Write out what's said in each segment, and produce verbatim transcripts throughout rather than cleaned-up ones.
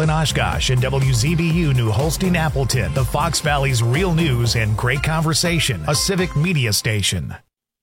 in Oshkosh and W Z B U New Holstein Appleton, the Fox Valley's real news and great conversation, a civic media station.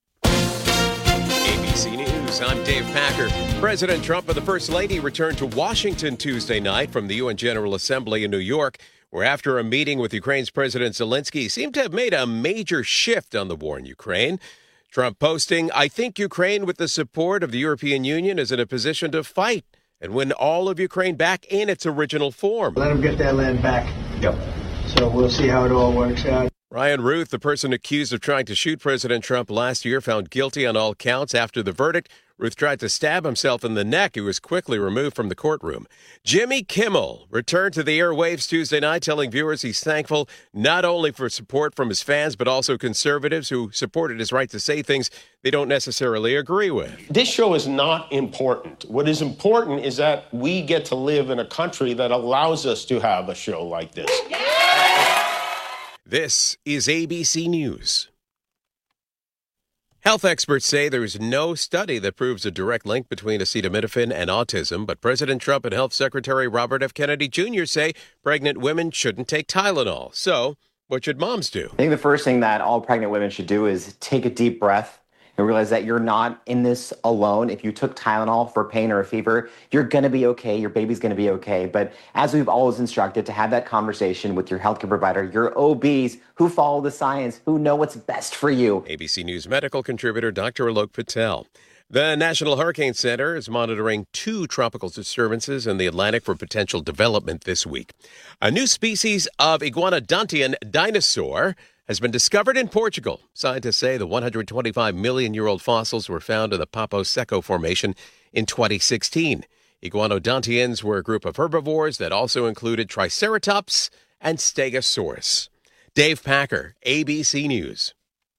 A B C News, I'm Dave Packer. President Trump and the First Lady returned to Washington Tuesday night from the U N General Assembly in New York, where after a meeting with Ukraine's President Zelensky seemed to have made a major shift on the war in Ukraine. Trump posting, "I think Ukraine, with the support of the European Union, is in a position to fight and win all of Ukraine back in its original form." Let them get that land back. Yep. So we'll see how it all works out. Ryan Ruth, the person accused of trying to shoot President Trump last year, found guilty on all counts. After the verdict, Ruth tried to stab himself in the neck. He was quickly removed from the courtroom. Jimmy Kimmel returned to the airwaves Tuesday night, telling viewers he's thankful not only for support from his fans, but also conservatives who supported his right to say things they don't necessarily agree with. This show is not important. What is important is that we get to live in a country that allows us to have a show like this. This is A B C News. Health experts say there is no study that proves a direct link between acetaminophen and autism, but President Trump and Health Secretary Robert F. Kennedy Junior say pregnant women shouldn't take Tylenol. So, what should moms do? I think the first thing that all pregnant women should do is take a deep breath and realize that you're not in this alone. If you took Tylenol for pain or a fever, you're going to be okay. Your baby's going to be okay. But as we've always instructed, to have that conversation with your healthcare provider, your O Bs who follow the science, who know what's best for you. A B C News medical contributor Doctor Alok Patel. The National Hurricane Center is monitoring two tropical disturbances in the Atlantic for potential development this week. A new species of iguanodontian dinosaur has been discovered in Portugal. Scientists say the one hundred twenty-five million year old fossils were found in the Papo Seco Formation in twenty sixteen. Iguanodontians were a group of herbivores that also included Triceratops and Stegosaurus. Dave Packer, A B C News.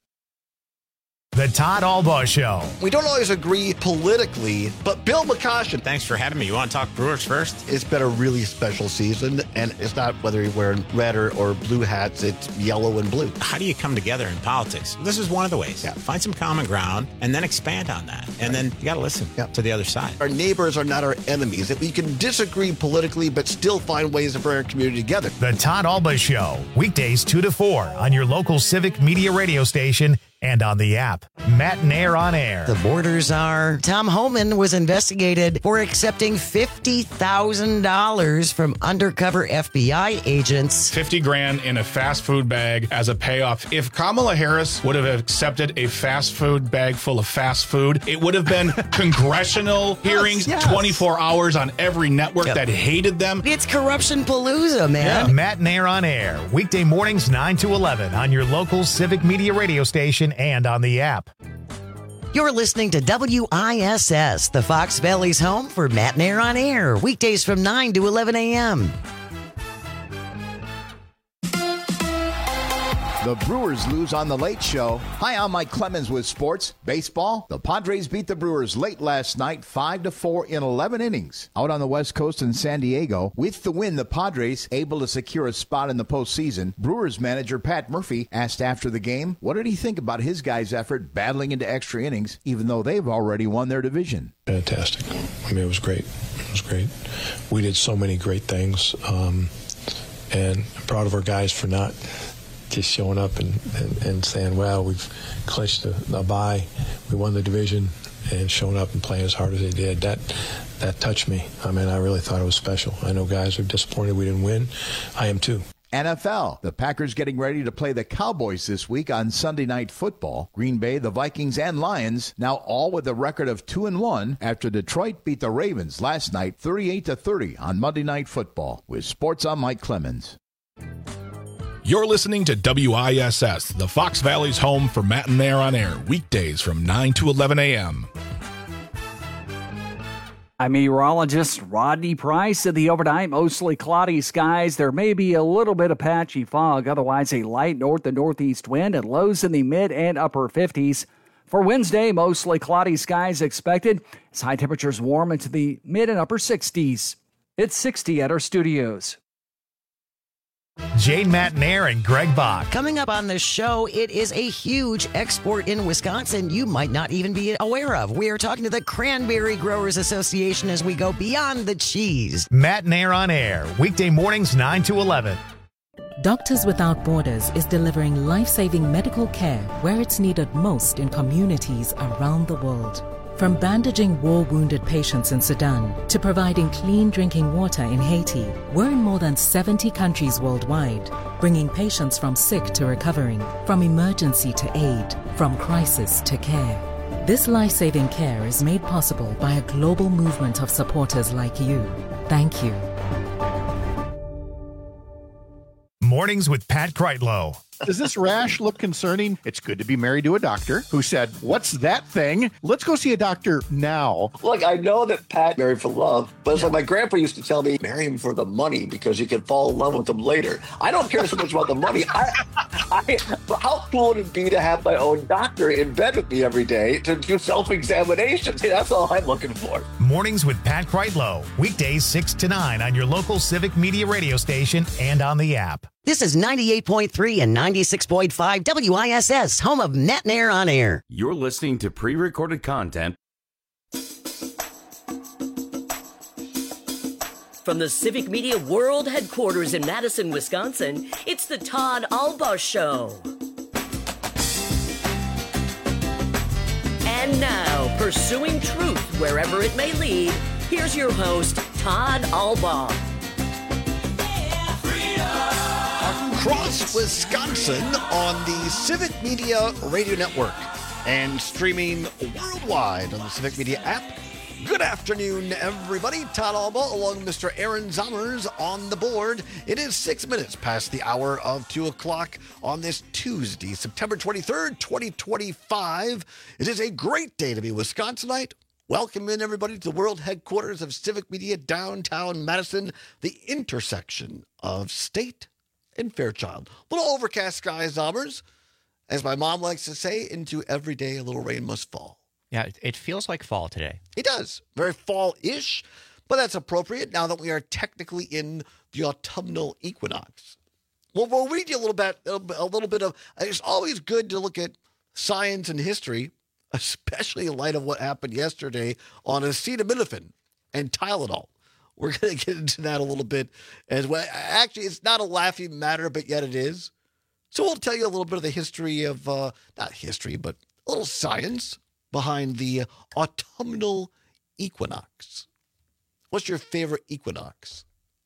The Todd Albaugh Show. We don't always agree politically, but Bill McCoshen. Thanks for having me. You want to talk Brewers first? It's been a really special season, and it's not whether you're wearing red or, or blue hats, it's yellow and blue. How do you come together in politics? This is one of the ways. Yeah. Find some common ground and then expand on that. And then you got to listen yeah. to the other side. Our neighbors are not our enemies. If we can disagree politically, but still find ways to bring our community together. The Todd Albaugh Show. Weekdays two to four on your local civic media radio station and on the app. Matt and Air on Air. The borders are. Tom Homan was investigated for accepting fifty thousand dollars from undercover F B I agents. fifty grand in a fast food bag as a payoff. If Kamala Harris would have accepted a fast food bag full of fast food, it would have been congressional hearings, yes, yes. twenty-four hours on every network yep. that hated them. It's corruption palooza, man. Yeah. Matt and Air on Air. Weekday mornings nine to eleven on your local civic media radio station and on the app. You're listening to W I S S, the Fox Valley's home for Matt and Air on Air, weekdays from nine to eleven a.m. The Brewers lose on The Late Show. Hi, I'm Mike Clemens with sports. Baseball, the Padres beat the Brewers late last night, five to four in eleven innings. Out on the West Coast in San Diego, with the win, the Padres able to secure a spot in the postseason. Brewers manager Pat Murphy asked after the game, what did he think about his guys' effort battling into extra innings, even though they've already won their division? Fantastic. I mean, it was great. It was great. We did so many great things, um, and I'm proud of our guys for not just showing up and, and, and saying, well, we've clinched a, a bye, we won the division, and showing up and playing as hard as they did. That that touched me. I mean, I really thought it was special. I know guys are disappointed we didn't win. I am too. N F L. The Packers getting ready to play the Cowboys this week on Sunday Night Football. Green Bay, the Vikings, and Lions now all with a record of two and one after Detroit beat the Ravens last night thirty-eight to thirty on Monday Night Football. With sports, I'm Mike Clemens. You're listening to W I S S, the Fox Valley's home for Matt and Air on Air, weekdays from nine to eleven a.m. I'm meteorologist Rodney Price. In the overnight, mostly cloudy skies. There may be a little bit of patchy fog, otherwise a light north to northeast wind and lows in the mid and upper fifties. For Wednesday, mostly cloudy skies expected as high temperatures warm into the mid and upper sixties. It's sixty at our studios. Jane Matnair and Greg Bach. Coming up on the show, it is a huge export in Wisconsin you might not even be aware of. We are talking to the Cranberry Growers Association as we go beyond the cheese. Matnair on air, weekday mornings nine to eleven. Doctors Without Borders is delivering life-saving medical care where it's needed most in communities around the world. From bandaging war-wounded patients in Sudan to providing clean drinking water in Haiti, we're in more than seventy countries worldwide, bringing patients from sick to recovering, from emergency to aid, from crisis to care. This life-saving care is made possible by a global movement of supporters like you. Thank you. Mornings with Pat Kreitlow. Does this rash look concerning? It's good to be married to a doctor who said, "What's that thing? Let's go see a doctor now." Look, I know that Pat married for love, but it's like my grandpa used to tell me, marry him for the money because you can fall in love with him later. I don't care so much about the money. I, I, how cool would it be to have my own doctor in bed with me every day to do self-examinations? That's all I'm looking for. Mornings with Pat Kreitlow. Weekdays six to nine on your local Civic Media radio station and on the app. This is ninety-eight point three and ninety-six point five W I S S, home of Matnair on Air. You're listening to pre-recorded content. From the Civic Media World Headquarters in Madison, Wisconsin, it's the Todd Alba Show. And now, pursuing truth wherever it may lead, here's your host, Todd Alba. Across Wisconsin on the Civic Media Radio Network and streaming worldwide on the Civic Media app. Good afternoon, everybody. Todd Alba along with Mister Aaron Zommers on the board. It is six minutes past the hour of two o'clock on this Tuesday, September twenty-third, twenty twenty-five. It is a great day to be Wisconsinite. Welcome in, everybody, to the world headquarters of Civic Media, downtown Madison, the intersection of State and Fairchild. Little overcast skies, Zommers. As my mom likes to say, into every day a little rain must fall. Yeah, it feels like fall today. It does. Very fall-ish, but that's appropriate now that we are technically in the autumnal equinox. Well, we'll read you a little bit, a little bit of, it's always good to look at science and history, especially in light of what happened yesterday on acetaminophen and Tylenol. We're going to get into that a little bit as well. Actually, it's not a laughing matter, but yet it is. So we'll tell you a little bit of the history of, uh, not history, but a little science behind the autumnal equinox. What's your favorite equinox?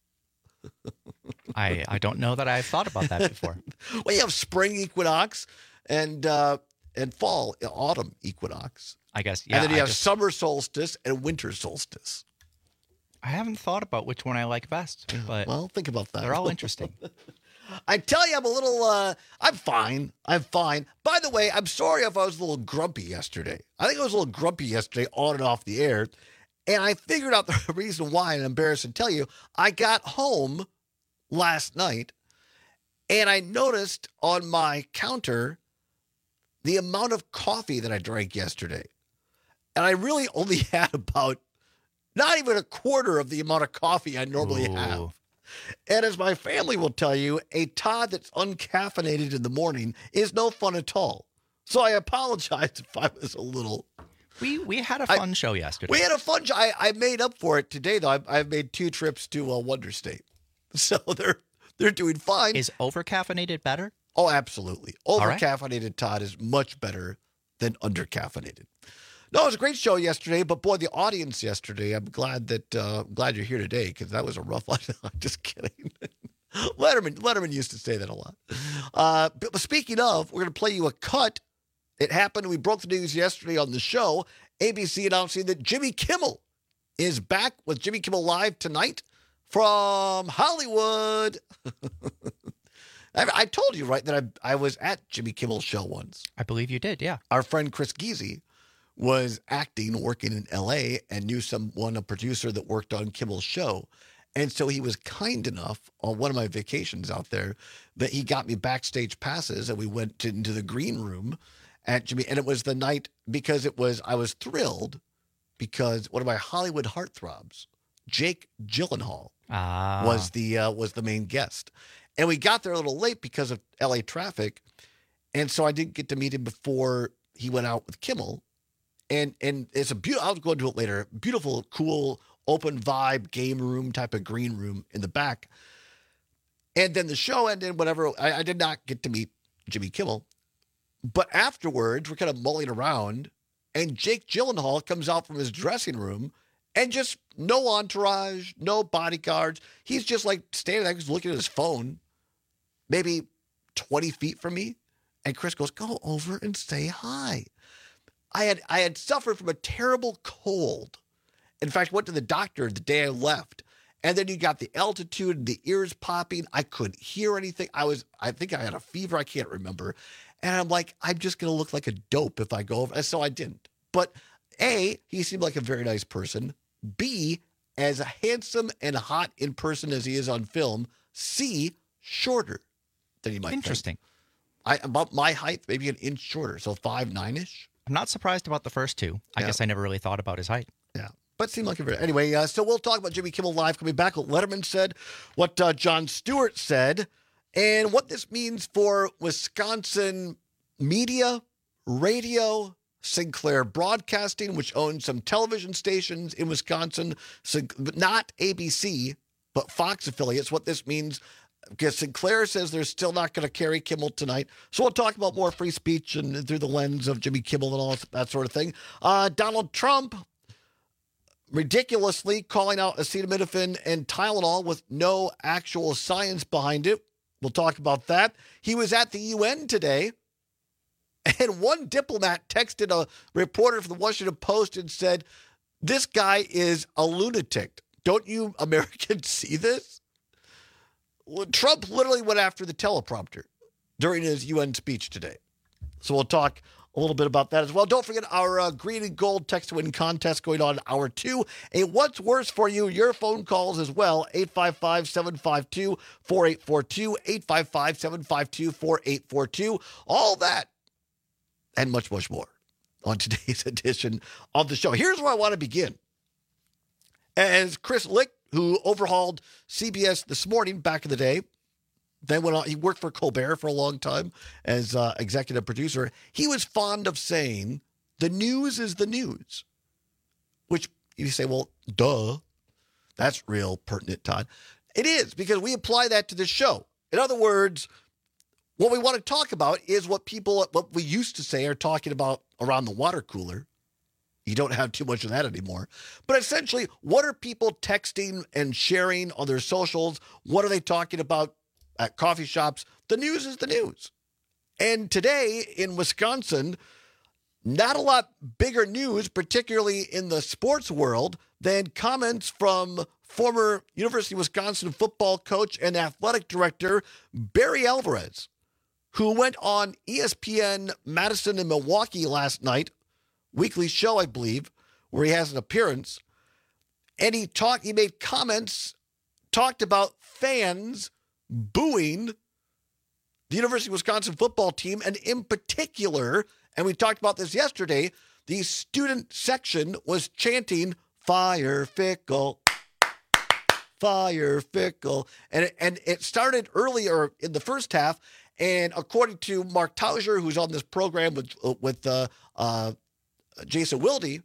I I don't know that I've thought about that before. Well, you have spring equinox and uh, and fall, autumn equinox. I guess, yeah. And then you I have just, summer solstice and winter solstice. I haven't thought about which one I like best, but well, think about that. They're all interesting. I tell you, I'm a little, uh, I'm fine. I'm fine. By the way, I'm sorry if I was a little grumpy yesterday. I think I was a little grumpy yesterday on and off the air. And I figured out the reason why, and I'm embarrassed to tell you. I got home last night, and I noticed on my counter the amount of coffee that I drank yesterday. And I really only had about not even a quarter of the amount of coffee I normally Ooh. have. And as my family will tell you, a Todd that's uncaffeinated in the morning is no fun at all. So I apologize if I was a little... We we had a fun I, show yesterday. We had a fun show. I, I made up for it today, though. I've, I've made two trips to uh, Wonder State. So they're they're doing fine. Is over-caffeinated better? Oh, absolutely. Right. Over-caffeinated Todd is much better than under-caffeinated. No, it was a great show yesterday, but boy, the audience yesterday, I'm glad that uh, glad you're here today because that was a rough one. I'm just kidding. Letterman, Letterman used to say that a lot. Uh, but speaking of, we're going to play you a cut. It happened. We broke the news yesterday on the show. A B C announcing that Jimmy Kimmel is back with Jimmy Kimmel Live tonight from Hollywood. I, I told you, right, that I, I was at Jimmy Kimmel's show once. I believe you did, yeah. Our friend Chris Giese was acting, working in L A, and knew someone, a producer that worked on Kimmel's show. And so he was kind enough on one of my vacations out there that he got me backstage passes, and we went to, into the green room at Jimmy. And it was the night because it was, I was thrilled because one of my Hollywood heartthrobs, Jake Gyllenhaal, ah. was the uh, was the main guest. And we got there a little late because of L A traffic. And so I didn't get to meet him before he went out with Kimmel. And and it's a beautiful, I'll go into it later, beautiful, cool, open vibe, game room type of green room in the back. And then the show ended, whatever. I, I did not get to meet Jimmy Kimmel. But afterwards, we're kind of mulling around, and Jake Gyllenhaal comes out from his dressing room, and just no entourage, no bodyguards. He's just like standing there, he's looking at his phone, maybe twenty feet from me. And Chris goes, go over and say hi. I had I had suffered from a terrible cold. In fact, went to the doctor the day I left. And then you got the altitude and the ears popping. I couldn't hear anything. I was, I think I had a fever. I can't remember. And I'm like, I'm just going to look like a dope if I go over. And so I didn't. But A, he seemed like a very nice person. B, as handsome and hot in person as he is on film. C, shorter than he might be. Interesting. I, about my height, maybe an inch shorter. So five, nine-ish. I'm not surprised about the first two. I Yeah. guess I never really thought about his height. Yeah. But it seemed like a very... Anyway, uh, so we'll talk about Jimmy Kimmel Live coming back. What Letterman said, what uh, Jon Stewart said, and what this means for Wisconsin media, radio, Sinclair Broadcasting, which owns some television stations in Wisconsin, not A B C, but Fox affiliates. What this means, because Sinclair says they're still not going to carry Kimmel tonight. So we'll talk about more free speech and through the lens of Jimmy Kimmel and all that sort of thing. Uh, Donald Trump ridiculously calling out acetaminophen and Tylenol with no actual science behind it. We'll talk about that. He was at the U N today, and one diplomat texted a reporter from the Washington Post and said, this guy is a lunatic. Don't you Americans see this? Well, Trump literally went after the teleprompter during his U N speech today. So we'll talk a little bit about that as well. Don't forget our uh, green and gold text to win contest going on in hour two. And what's worse for you, your phone calls as well. eight five five, seven five two, four eight four two, eight five five, seven five two, four eight four two. All that and much, much more on today's edition of the show. Here's where I want to begin. As Chris Licht, who overhauled C B S This Morning back in the day, then went on, he worked for Colbert for a long time as uh, executive producer. He was fond of saying, the news is the news. Which you say, well, duh. That's real pertinent, Todd. It is, because we apply that to this show. In other words, what we want to talk about is what people, what we used to say are talking about around the water cooler. You don't have too much of that anymore. But essentially, what are people texting and sharing on their socials? What are they talking about at coffee shops? The news is the news. And today in Wisconsin, not a lot bigger news, particularly in the sports world, than comments from former University of Wisconsin football coach and athletic director Barry Alvarez, who went on E S P N Madison and Milwaukee last night, weekly show, I believe, where he has an appearance. And he talked, he made comments, talked about fans booing the University of Wisconsin football team, and in particular, and we talked about this yesterday, the student section was chanting, "Fire Fickle, Fire Fickle." And it, and it started earlier in the first half, and according to Mark Tauser, who's on this program with, with uh, uh, Jason Wilde,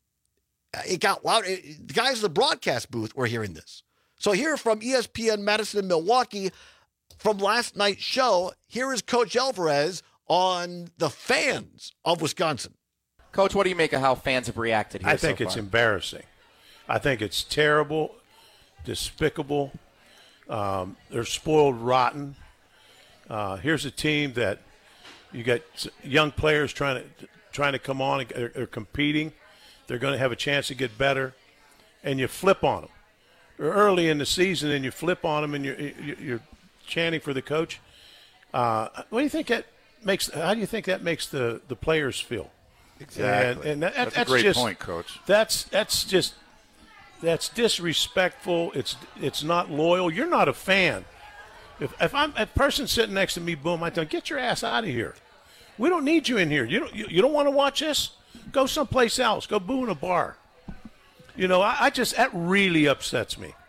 it got loud. It, the guys in the broadcast booth were hearing this. So here from E S P N Madison and Milwaukee, from last night's show, here is Coach Alvarez on the fans of Wisconsin. Coach, what do you make of how fans have reacted here I think so it's far? embarrassing. I think it's terrible, despicable. Um, they're spoiled rotten. Uh, here's a team that you got young players trying to trying to come on. They're, they're competing. They're going to have a chance to get better, and you flip on them. They're early in the season, and you flip on them, and you're, you're chanting for the coach. Uh, what do you think that makes? How do you think that makes the, the players feel? Exactly. And, and that, that's, that's a great just, point, Coach. That's that's just that's disrespectful. It's it's not loyal. You're not a fan. If if I'm a person sitting next to me, boom, I tell them, get your ass out of here. We don't need you in here. You don't you, you don't want to watch this? Go someplace else. Go boo in a bar. You know, I, I just that really upsets me.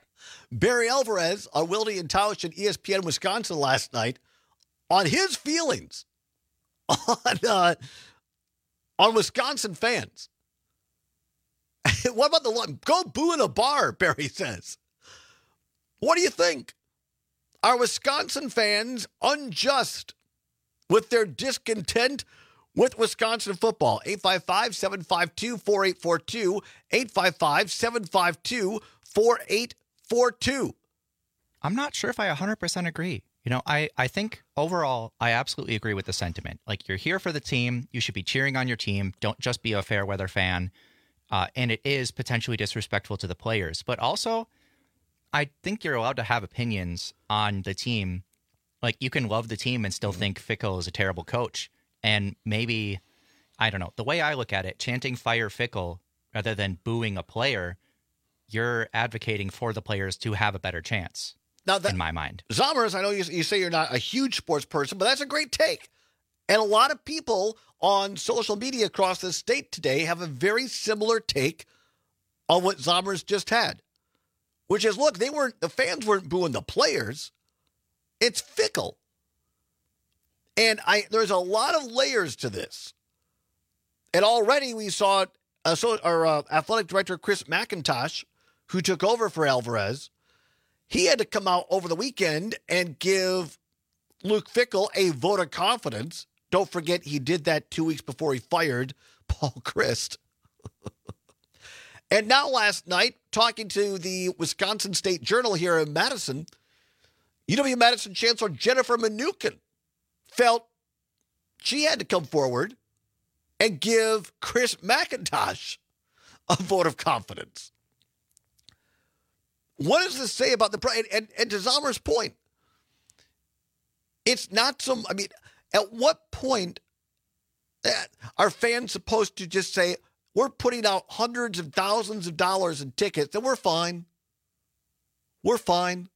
Barry Alvarez on Wilde and Tausch and E S P N Wisconsin last night on his feelings on, uh, on Wisconsin fans. What about the go boo in a bar, Barry says. What do you think? Are Wisconsin fans unjust with their discontent with Wisconsin football? eight five five, seven five two, four eight four two, eight five five, seven five two, four eight four two. I'm not sure if I one hundred percent agree. You know, I, I think overall, I absolutely agree with the sentiment. Like, you're here for the team. You should be cheering on your team. Don't just be a fair weather fan. Uh, and it is potentially disrespectful to the players. But also, I think you're allowed to have opinions on the team. Like, you can love the team and still mm-hmm. think Fickell is a terrible coach. And maybe, I don't know, the way I look at it, chanting fire Fickell rather than booing a player, you're advocating for the players to have a better chance, now that, in my mind. Zommers, I know you, you say you're not a huge sports person, but that's a great take. And a lot of people on social media across the state today have a very similar take on what Zommers just had, which is, look, they weren't, the fans weren't booing the players. It's Fickell. And I, there's a lot of layers to this. And already we saw uh, so, our uh, athletic director, Chris McIntosh, who took over for Alvarez. He had to come out over the weekend and give Luke Fickell a vote of confidence. Don't forget, he did that two weeks before he fired Paul Chryst. And now last night, talking to the Wisconsin State Journal here in Madison, U W-Madison Chancellor Jennifer Mnuchin felt she had to come forward and give Chris McIntosh a vote of confidence. What does this say about the – and, and, and to Zommer's point, it's not some – I mean, at what point are fans supposed to just say, we're putting out hundreds of thousands of dollars in tickets and we're fine? We're fine.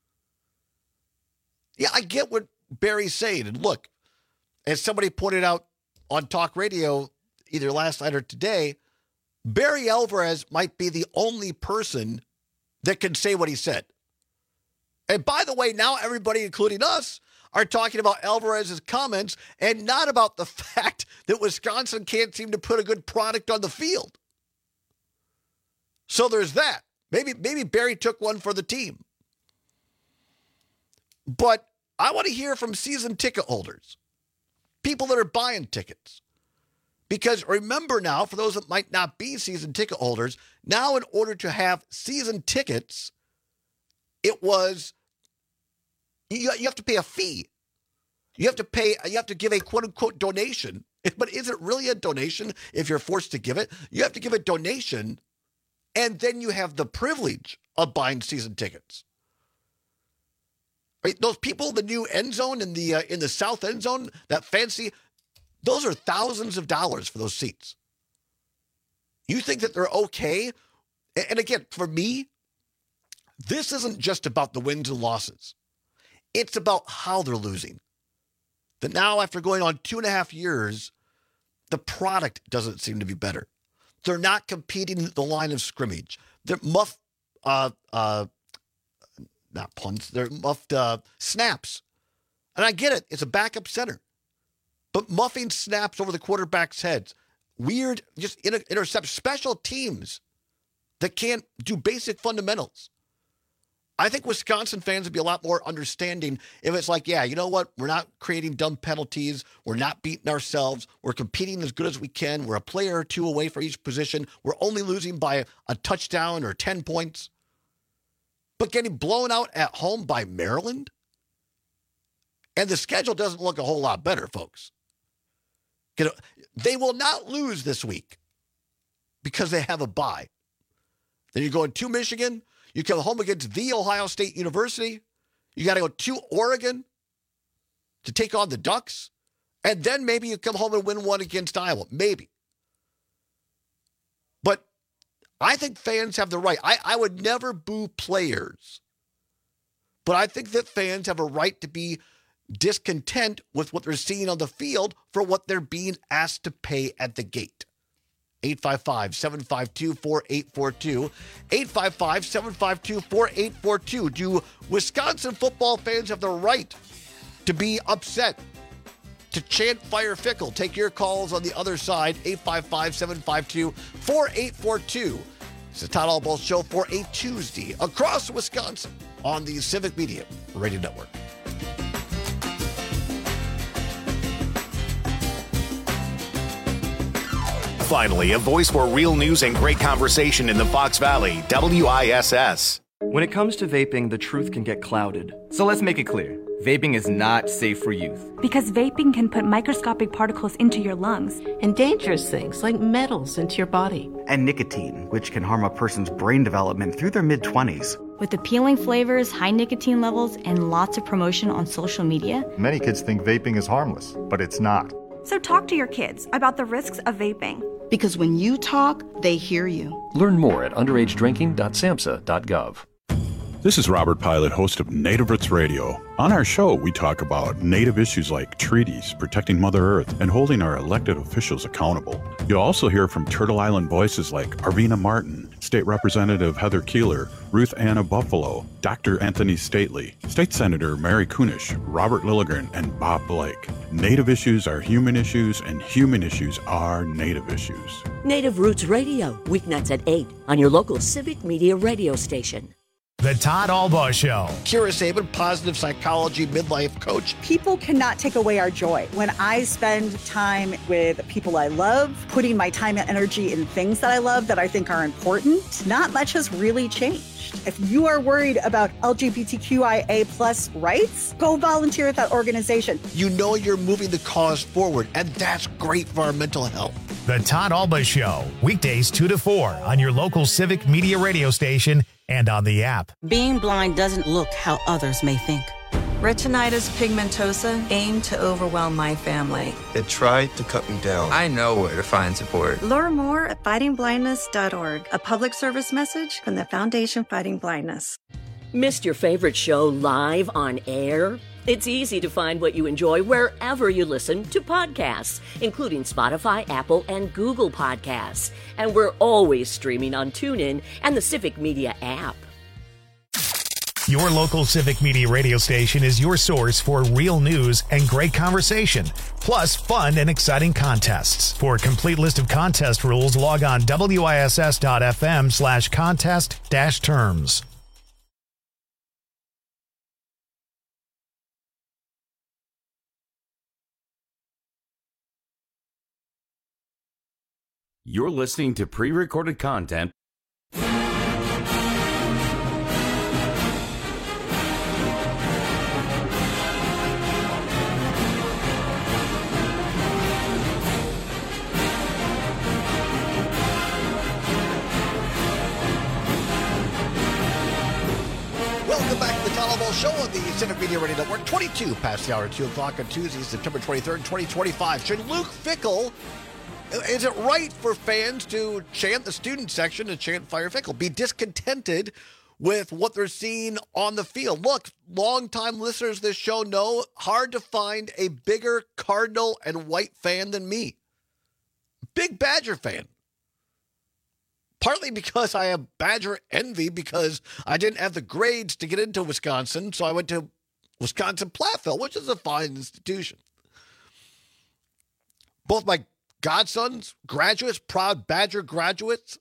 Yeah, I get what Barry's saying. And look, as somebody pointed out on talk radio either last night or today, Barry Alvarez might be the only person that can say what he said. And by the way, now everybody, including us, are talking about Alvarez's comments and not about the fact that Wisconsin can't seem to put a good product on the field. So there's that. Maybe, maybe Barry took one for the team. But I want to hear from season ticket holders, people that are buying tickets. Because remember now, for those that might not be season ticket holders, now in order to have season tickets, it was, you, you have to pay a fee. You have to pay, you have to give a quote-unquote donation. But is it really a donation if you're forced to give it? You have to give a donation, and then you have the privilege of buying season tickets. Right? Those people, the new end zone in the uh, in the south end zone, that fancy, those are thousands of dollars for those seats. You think that they're okay? And again, for me, this isn't just about the wins and losses. It's about how they're losing. That now, after going on two and a half years, the product doesn't seem to be better. They're not competing at the line of scrimmage. They're muff, uh, uh, not punts, they're muffed uh, snaps. And I get it, it's a backup center. But muffing snaps over the quarterback's heads, weird, just inter- intercept special teams that can't do basic fundamentals. I think Wisconsin fans would be a lot more understanding if it's like, yeah, you know what? We're not creating dumb penalties. We're not beating ourselves. We're competing as good as we can. We're a player or two away for each position. We're only losing by a, a touchdown or ten points. But getting blown out at home by Maryland? And the schedule doesn't look a whole lot better, folks. They will not lose this week because they have a bye. Then you're going to Michigan. You come home against the Ohio State University. You got to go to Oregon to take on the Ducks. And then maybe you come home and win one against Iowa. Maybe. But I think fans have the right. I, I would never boo players. But I think that fans have a right to be discontent with what they're seeing on the field for what they're being asked to pay at the gate. eight five five, seven five two, four eight four two. eight five five, seven five two, four eight four two. Do Wisconsin football fans have the right to be upset, to chant Fire Fickle? Take your calls on the other side, eight five five, seven five two, four eight four two. It's the Todd Albaugh Show for a Tuesday across Wisconsin on the Civic Media Radio Network. Finally, a voice for real news and great conversation in the Fox Valley, W I S S. When it comes to vaping, the truth can get clouded. So let's make it clear. Vaping is not safe for youth. Because vaping can put microscopic particles into your lungs. And dangerous things like metals into your body. And nicotine, which can harm a person's brain development through their mid-twenties. With appealing flavors, high nicotine levels, and lots of promotion on social media. Many kids think vaping is harmless, but it's not. So talk to your kids about the risks of vaping. Because when you talk, they hear you. Learn more at underage drinking dot samhsa dot gov. This is Robert Pilot, host of Native Roots Radio. On our show, we talk about Native issues like treaties, protecting Mother Earth, and holding our elected officials accountable. You'll also hear from Turtle Island voices like Arvina Martin, State Representative Heather Keeler, Ruth Anna Buffalo, Doctor Anthony Stately, State Senator Mary Kunish, Robert Lilligren, and Bob Blake. Native issues are human issues, and human issues are Native issues. Native Roots Radio, weeknights at eight on your local Civic Media radio station. The Todd Albaugh Show. Kira Sabin, positive psychology midlife coach. People cannot take away our joy. When I spend time with people I love, putting my time and energy in things that I love that I think are important, not much has really changed. If you are worried about L G B T Q I A plus rights, go volunteer at that organization. You know you're moving the cause forward, and that's great for our mental health. The Todd Albaugh Show, weekdays two to four on your local Civic Media radio station and on the app. Being blind doesn't look how others may think. Retinitis pigmentosa aimed to overwhelm my family. It tried to cut me down. I know where to find support. Learn more at fighting blindness dot org, a public service message from the Foundation Fighting Blindness. Missed your favorite show live on air? It's easy to find what you enjoy wherever you listen to podcasts, including Spotify, Apple, and Google Podcasts. And we're always streaming on TuneIn and the Civic Media app. Your local Civic Media radio station is your source for real news and great conversation, plus fun and exciting contests. For a complete list of contest rules, log on W I S S dot F M slash contest dash terms. You're listening to pre-recorded content. Welcome back to the Todd Albaugh Show on the Civic Media Radio Network. twenty-two past the hour, two o'clock on Tuesday, September twenty-third, twenty twenty-five. Should Luke Fickell, is it right for fans to chant the student section and chant Fire Fickle, be discontented with what they're seeing on the field? Look, longtime listeners of this show know hard to find a bigger Cardinal and White fan than me. Big Badger fan. Partly because I have Badger envy because I didn't have the grades to get into Wisconsin, so I went to Wisconsin-Platteville, which is a fine institution. Both my godsons, graduates, proud Badger graduates,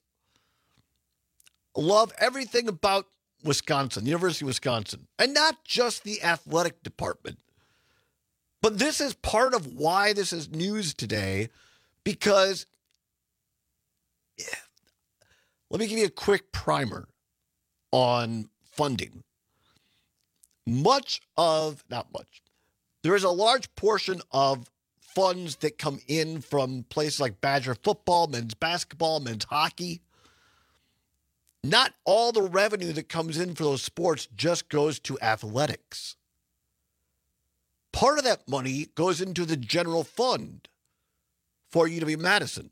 love everything about Wisconsin, University of Wisconsin, and not just the athletic department. But this is part of why this is news today, because yeah, let me give you a quick primer on funding. Much of, not much, there is a large portion of funds that come in from places like Badger football, men's basketball, men's hockey. Not all the revenue that comes in for those sports just goes to athletics. Part of that money goes into the general fund for U W Madison.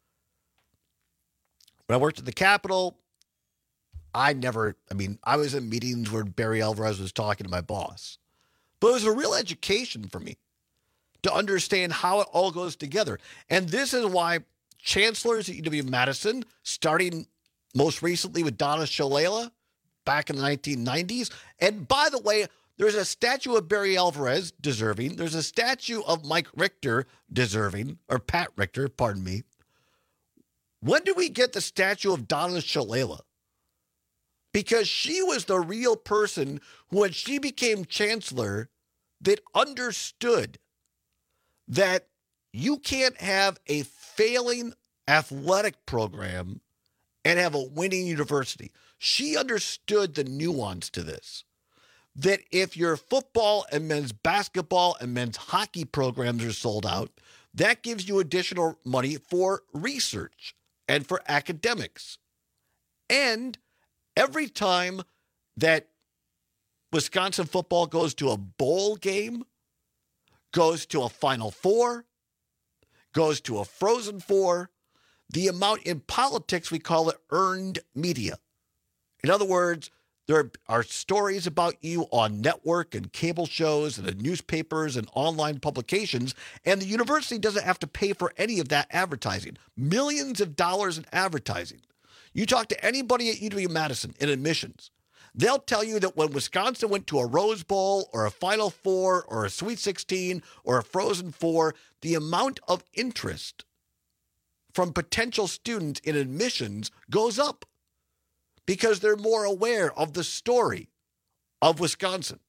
When I worked at the Capitol, I never, I mean, I was in meetings where Barry Alvarez was talking to my boss. But it was a real education for me to understand how it all goes together. And this is why chancellors at U W-Madison, starting most recently with Donna Shalala back in the nineteen nineties. And by the way, there's a statue of Barry Alvarez, deserving. There's a statue of Mike Richter, deserving, or Pat Richter, pardon me. When do we get the statue of Donna Shalala? Because she was the real person who, when she became chancellor, that understood that you can't have a failing athletic program and have a winning university. She understood the nuance to this. That if your football and men's basketball and men's hockey programs are sold out, that gives you additional money for research and for academics. And every time that Wisconsin football goes to a bowl game, goes to a Final Four, goes to a Frozen Four, the amount in politics, we call it earned media. In other words, there are stories about you on network and cable shows and in newspapers and online publications, and the university doesn't have to pay for any of that advertising. Millions of dollars in advertising. You talk to anybody at U W-Madison in admissions, they'll tell you that when Wisconsin went to a Rose Bowl or a Final Four or a Sweet sixteen or a Frozen Four, the amount of interest from potential students in admissions goes up because they're more aware of the story of Wisconsin.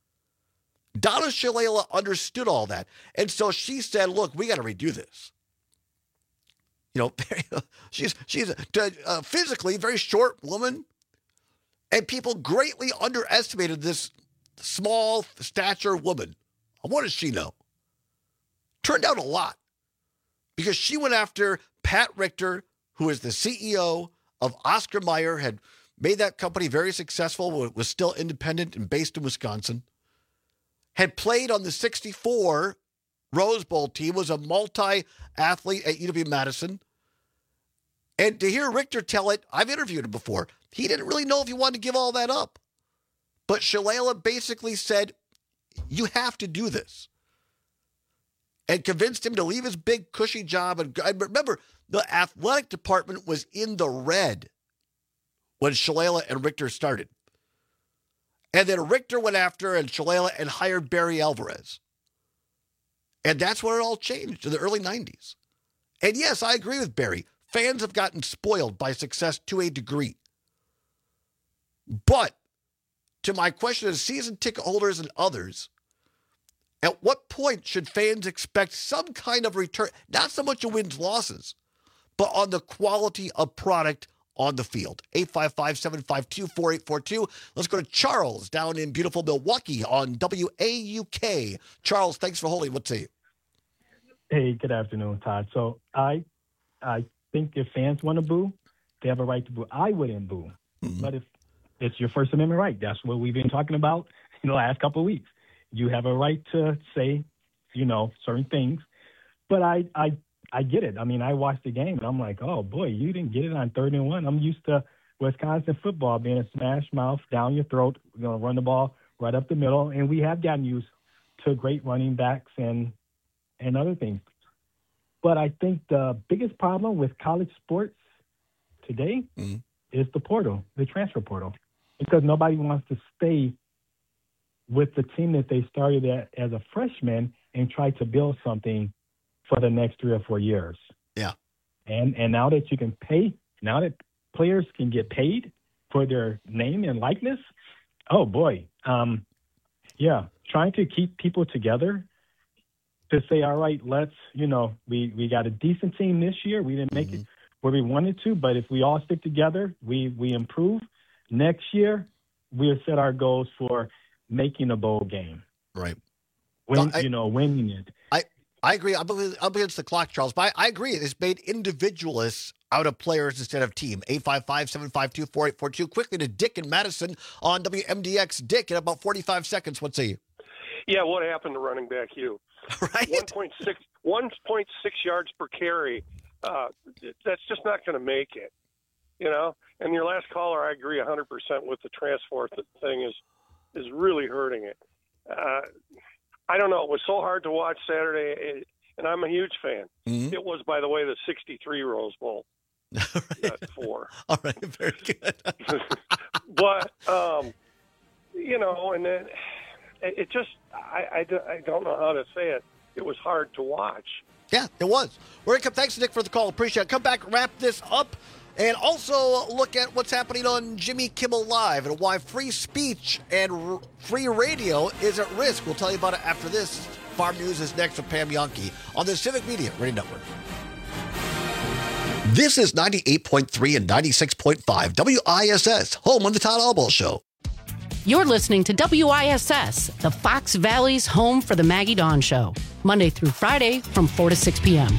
Donna Shalala understood all that. And so she said, look, we got to redo this. You know, she's she's a, a physically very short woman, and people greatly underestimated this small stature woman. What does she know? Turned out a lot, because she went after Pat Richter, who is the C E O of Oscar Mayer, had made that company very successful, was still independent and based in Wisconsin, had played on the sixty-four Rose Bowl team, was a multi-athlete at U W-Madison. And to hear Richter tell it, I've interviewed him before, he didn't really know if he wanted to give all that up. But Shalala basically said, you have to do this. And convinced him to leave his big, cushy job. And I remember, the athletic department was in the red when Shalala and Richter started. And then Richter went after and Shalala and hired Barry Alvarez. And that's when it all changed in the early nineties. And yes, I agree with Barry. Fans have gotten spoiled by success to a degree. But to my question as season ticket holders and others, at what point should fans expect some kind of return? Not so much a wins, losses, but on the quality of product on the field. eight five five, seven five two, four eight four two. Let's go to Charles down in beautiful Milwaukee on W A U K. Charles, thanks for holding. What's say? Hey, good afternoon, Todd. So I I think if fans want to boo, they have a right to boo. I wouldn't boo. Mm-hmm. But if it's your First Amendment right, that's what we've been talking about in the last couple of weeks. You have a right to say, you know, certain things. But I, I, I get it. I mean, I watched the game, and I'm like, oh, boy, you didn't get it on third and one. I'm used to Wisconsin football being a smash mouth down your throat, you know, run the ball right up the middle. And we have gotten used to great running backs and and other things. But I think the biggest problem with college sports today mm-hmm. is the portal, the transfer portal, because nobody wants to stay with the team that they started at as a freshman and try to build something for the next three or four years. Yeah. And and now that you can pay, now that players can get paid for their name and likeness, oh boy. Um, yeah, trying to keep people together to say, all right, let's, you know, we, we got a decent team this year. We didn't make mm-hmm. it where we wanted to, but if we all stick together, we, we improve. Next year, we'll set our goals for making a bowl game. Right. When, no, I, you know, winning it. I, I agree. I'm up against the clock, Charles, but I, I agree. It's made individualists out of players instead of team. eight five five, seven five two, four eight four two. Quickly to Dick in Madison on W M D X. Dick, in about forty-five seconds. What say you? Yeah, what happened to running back Hugh? Right. one point six, one point six yards per carry. Uh, that's just not going to make it, you know? And your last caller, I agree one hundred percent with the transfer thing is is really hurting it. Uh, I don't know. It was so hard to watch Saturday. It, and I'm a huge fan. Mm-hmm. It was, by the way, the sixty-three Rose Bowl. Not four. All right, very good. But, um, you know, and then it, it just, I, I, I don't know how to say it. It was hard to watch. Yeah, it was. We're going to come. Thanks, Nick, for the call. Appreciate it. Come back, wrap this up, and also look at what's happening on Jimmy Kimmel Live and why free speech and r- free radio is at risk. We'll tell you about it after this. Farm News is next with Pam Yonke on the Civic Media Radio Network. This is ninety-eight point three and ninety-six point five W I S S, home on the Todd Albaugh Show. You're listening to W I S S, the Fox Valley's home for the Maggie Dawn Show, Monday through Friday from four to six p.m.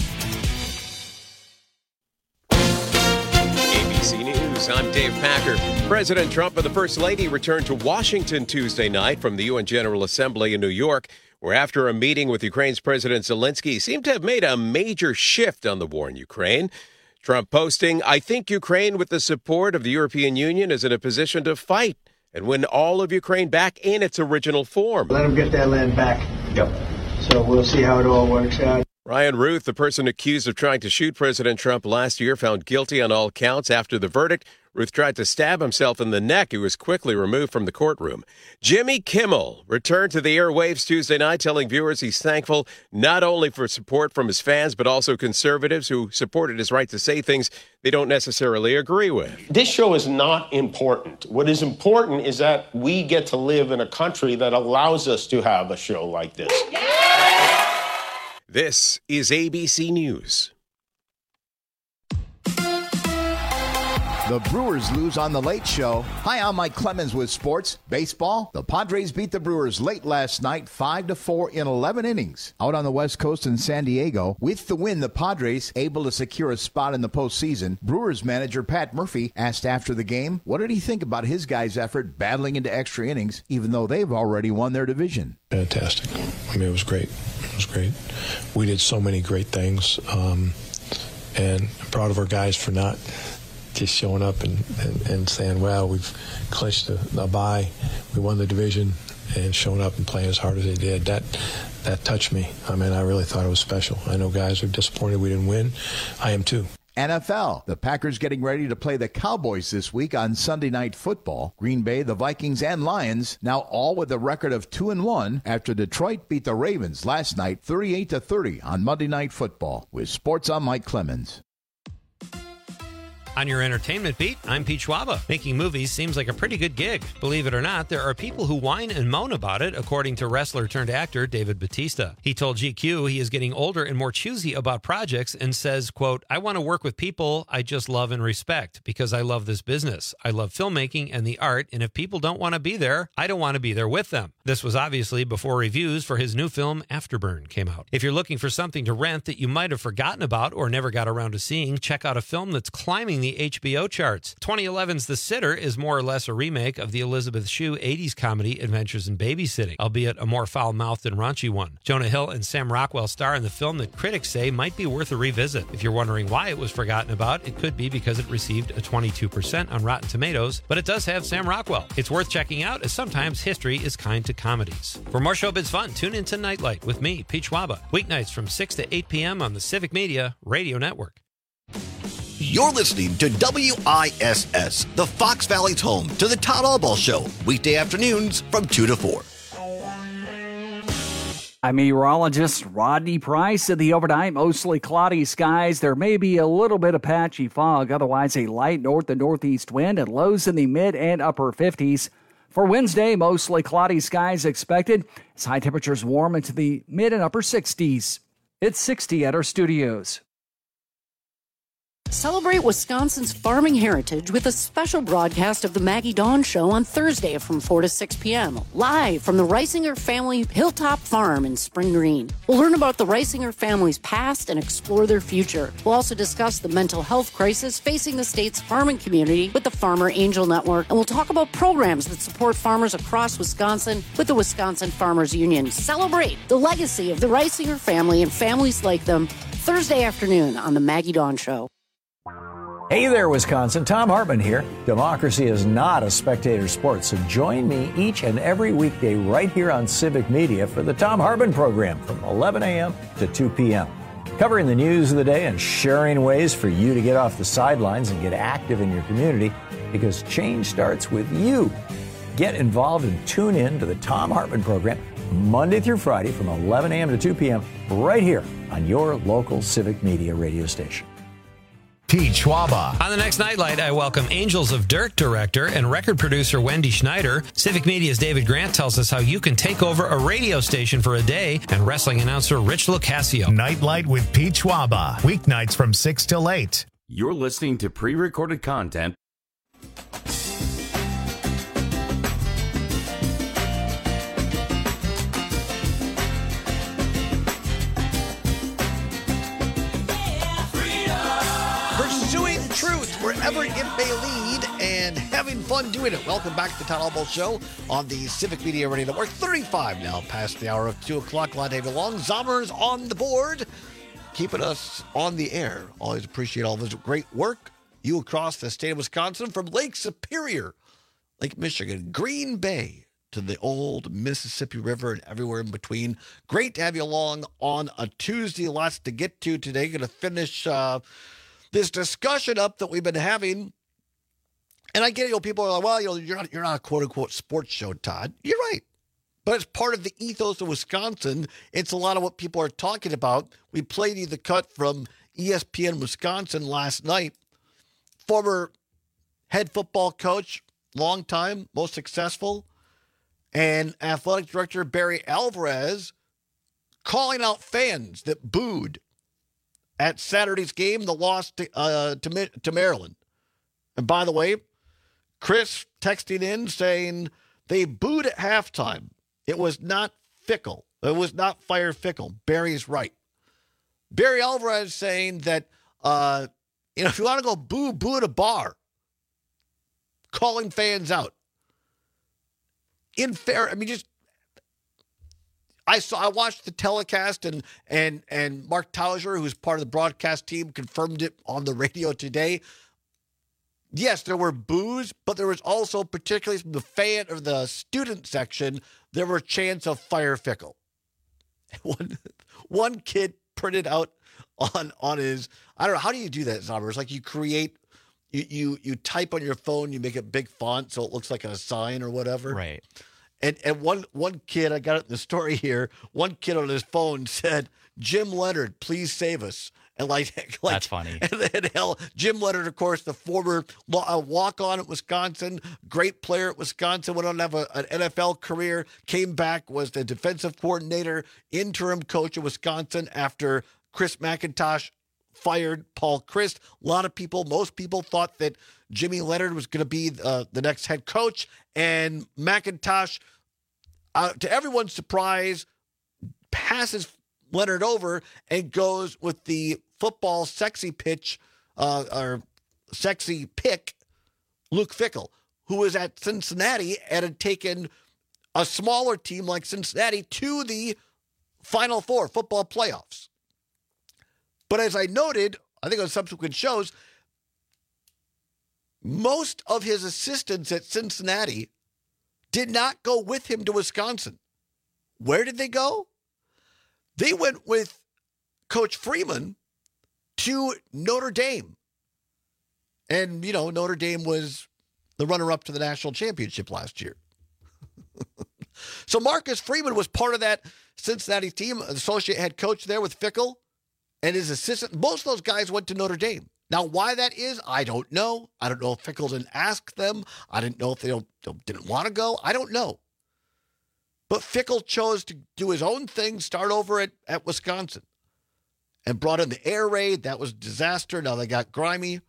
A B C News, I'm Dave Packer. President Trump and the First Lady returned to Washington Tuesday night from the U N General Assembly in New York, where after a meeting with Ukraine's President Zelensky seemed to have made a major shift on the war in Ukraine. Trump posting, "I think Ukraine, with the support of the European Union, is in a position to fight and win all of Ukraine back in its original form." Let them get that land back. Yep. So we'll see how it all works out. Ryan Ruth, the person accused of trying to shoot President Trump last year, found guilty on all counts. After the verdict, Ruth tried to stab himself in the neck. He was quickly removed from the courtroom. Jimmy Kimmel returned to the airwaves Tuesday night, telling viewers he's thankful not only for support from his fans, but also conservatives who supported his right to say things they don't necessarily agree with. This show is not important. What is important is that we get to live in a country that allows us to have a show like this. This is A B C News. The Brewers lose on The Late Show. Hi, I'm Mike Clemens with sports. Baseball, the Padres beat the Brewers late last night, five to four in eleven innings. Out on the West Coast in San Diego, with the win, the Padres able to secure a spot in the postseason. Brewers manager Pat Murphy asked after the game, what did he think about his guys' effort battling into extra innings, even though they've already won their division? Fantastic. I mean, it was great. It was great. We did so many great things, um, and I'm proud of our guys for not just showing up and, and, and saying, well, we've clinched a, a bye, we won the division, and showing up and playing as hard as they did. That that touched me. I mean, I really thought it was special. I know guys are disappointed we didn't win. I am too. N F L. The Packers getting ready to play the Cowboys this week on Sunday Night Football. Green Bay, the Vikings, and Lions now all with a record of two and one after Detroit beat the Ravens last night thirty-eight to thirty on Monday Night Football. With sports, I'm Mike Clemens. On your entertainment beat, I'm Pete Schwaba. Making movies seems like a pretty good gig. Believe it or not, there are people who whine and moan about it, according to wrestler turned actor David Batista. He told G Q he is getting older and more choosy about projects and says, quote, I want to work with people I just love and respect because I love this business. I love filmmaking and the art, and if people don't want to be there, I don't want to be there with them. This was obviously before reviews for his new film Afterburn came out. If you're looking for something to rent that you might have forgotten about or never got around to seeing, check out a film that's climbing the H B O charts. twenty eleven's The Sitter is more or less a remake of the Elizabeth Shue eighties comedy Adventures in Babysitting, albeit a more foul-mouthed and raunchy one. Jonah Hill and Sam Rockwell star in the film that critics say might be worth a revisit. If you're wondering why it was forgotten about, it could be because it received a twenty-two percent on Rotten Tomatoes, but it does have Sam Rockwell. It's worth checking out, as sometimes history is kind to comedies. For more showbiz fun, tune into Nightlight with me, Pete Schwaba, weeknights from six to eight p.m. on the Civic Media Radio Network. You're listening to W I S S, the Fox Valley's home to the Todd Albaugh Show, weekday afternoons from two to four. I'm meteorologist Rodney Price. In the overnight, mostly cloudy skies. There may be a little bit of patchy fog, otherwise a light north and northeast wind and lows in the mid and upper fifties. For Wednesday, mostly cloudy skies expected as high temperatures warm into the mid and upper sixties. It's sixty at our studios. Celebrate Wisconsin's farming heritage with a special broadcast of the Maggie Dawn Show on Thursday from four to six p.m. live from the Reisinger family Hilltop Farm in Spring Green. We'll learn about the Reisinger family's past and explore their future. We'll also discuss the mental health crisis facing the state's farming community with the Farmer Angel Network, and we'll talk about programs that support farmers across Wisconsin with the Wisconsin Farmers Union. Celebrate the legacy of the Reisinger family and families like them Thursday afternoon on the Maggie Dawn Show. Hey there, Wisconsin. Tom Hartman here. Democracy is not a spectator sport, so join me each and every weekday right here on Civic Media for the Tom Hartman program from eleven a.m. to two p.m. Covering the news of the day and sharing ways for you to get off the sidelines and get active in your community, because change starts with you. Get involved and tune in to the Tom Hartman program Monday through Friday from eleven a.m. to two p.m. right here on your local Civic Media radio station. Pete Schwaba. On the next Nightlight, I welcome Angels of Dirt director and record producer Wendy Schneider. Civic Media's David Grant tells us how you can take over a radio station for a day, and wrestling announcer Rich Lucasio. Nightlight with Pete Schwaba. Weeknights from six till eight. You're listening to pre-recorded content. Truth wherever it may lead, and having fun doing it. Welcome back to the Town Hall Bowl Show on the Civic Media Radio Network. thirty-five now past the hour of two o'clock. Glad to have you along. Zommers on the board, keeping us on the air. Always appreciate all this great work. You across the state of Wisconsin, from Lake Superior, Lake Michigan, Green Bay, to the old Mississippi River and everywhere in between. Great to have you along on a Tuesday. Lots to get to today. Going to finish uh, this discussion up that we've been having. And I get it, you know, people are like, well, you know, you're not, you're not a quote-unquote sports show, Todd. You're right. But it's part of the ethos of Wisconsin. It's a lot of what people are talking about. We played you the cut from E S P N Wisconsin last night. Former head football coach, long time, most successful, and athletic director Barry Alvarez calling out fans that booed at Saturday's game, the loss to, uh, to, to Maryland. And by the way, Chris texting in saying they booed at halftime. It was not fickle. It was not fire fickle. Barry's right. Barry Alvarez saying that, uh, you know, if you want to go boo, boo at a bar. Calling fans out. In fair, I mean, just, I saw, I watched the telecast, and and and Mark Tauser, who's part of the broadcast team, confirmed it on the radio today. Yes, there were boos, but there was also, particularly from the fan or the student section, there were chants of fire fickle. One one kid printed out on on his, I don't know, how do you do that, Zomber? It's like you create, you you you type on your phone, you make it big font so it looks like a sign or whatever. Right. And and one one kid, I got it in the story here, one kid on his phone said, Jim Leonard, please save us. And like, like that's funny. And then hell, Jim Leonard, of course, the former uh, walk-on at Wisconsin, great player at Wisconsin, went on to have a, an N F L career, came back, was the defensive coordinator, interim coach of Wisconsin after Chris McIntosh fired Paul Chryst. A lot of people, most people thought that Jimmy Leonard was going to be uh, the next head coach, and McIntosh, uh, to everyone's surprise, passes Leonard over and goes with the football sexy pitch, uh, or sexy pick, Luke Fickell, who was at Cincinnati and had taken a smaller team like Cincinnati to the Final Four football playoffs. But as I noted, I think on subsequent shows, most of his assistants at Cincinnati did not go with him to Wisconsin. Where did they go? They went with Coach Freeman to Notre Dame. And, you know, Notre Dame was the runner-up to the national championship last year. So Marcus Freeman was part of that Cincinnati team, associate head coach there with Fickell and his assistant. Most of those guys went to Notre Dame. Now, why that is, I don't know. I don't know if Fickell didn't ask them. I didn't know if they don't, didn't want to go. I don't know. But Fickell chose to do his own thing, start over at, at Wisconsin, and brought in the air raid. That was a disaster. Now they got grimy.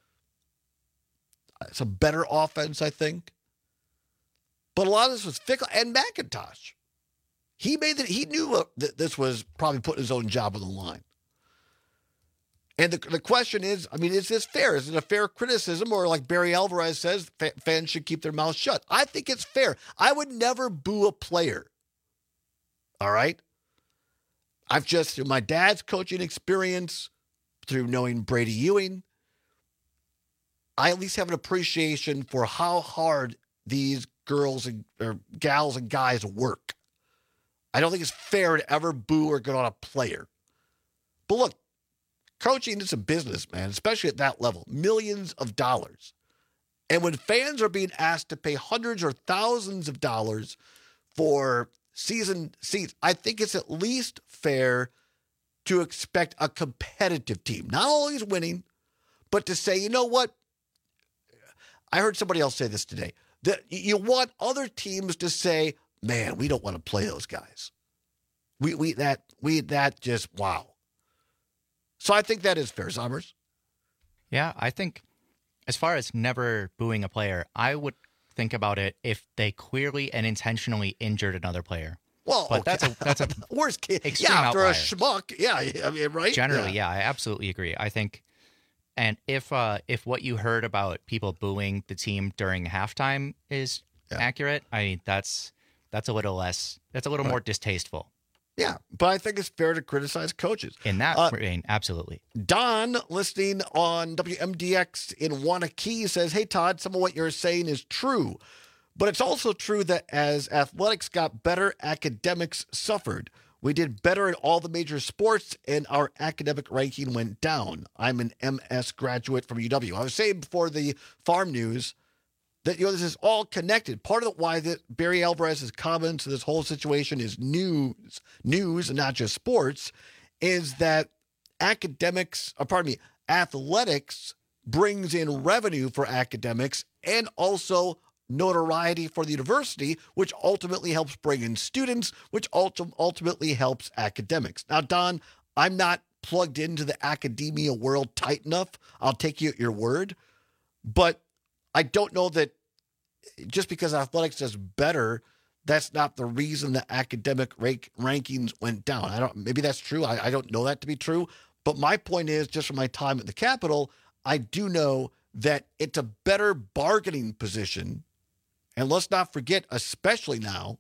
It's a better offense, I think. But a lot of this was Fickell and McIntosh. He made that. He knew that this was probably putting his own job on the line. And the, the question is, I mean, is this fair? Is it a fair criticism? Or like Barry Alvarez says, fa- fans should keep their mouths shut. I think it's fair. I would never boo a player. All right? I've just, through my dad's coaching experience, through knowing Brady Ewing, I at least have an appreciation for how hard these girls and or gals and guys work. I don't think it's fair to ever boo or get on a player. But look, coaching is a business, man, especially at that level. Millions of dollars. And when fans are being asked to pay hundreds or thousands of dollars for season seats, I think it's at least fair to expect a competitive team. Not always winning, but to say, you know what? I heard somebody else say this today. That you want other teams to say, man, we don't want to play those guys. We we that we that just wow. So I think that is fair, Summers. Yeah, I think as far as never booing a player, I would think about it if they clearly and intentionally injured another player. Well, but okay. that's a that's a worst case. Extreme Yeah, after outlier. a schmuck. Yeah, I mean, right? Generally, yeah. yeah, I absolutely agree. I think, and if uh, if what you heard about people booing the team during halftime is yeah. accurate, I mean that's that's a little less. That's a little right. more distasteful. Yeah, but I think it's fair to criticize coaches. In that uh, vein, absolutely. Don, listening on W M D X in Wanakee, says, hey, Todd, some of what you're saying is true. But it's also true that as athletics got better, academics suffered. We did better in all the major sports, and our academic ranking went down. I'm an M S graduate from U W. I was saying before the farm news that, you know, this is all connected. Part of why that Barry Alvarez's comments to this whole situation is news, news and not just sports, is that academics, or pardon me, athletics brings in revenue for academics and also notoriety for the university, which ultimately helps bring in students, which ulti- ultimately helps academics. Now, Don, I'm not plugged into the academia world tight enough. I'll take you at your word. But I don't know that just because athletics does better, that's not the reason the academic rank, rankings went down. I don't. Maybe that's true. I, I don't know that to be true. But my point is, just from my time at the Capitol, I do know that it's a better bargaining position. And let's not forget, especially now,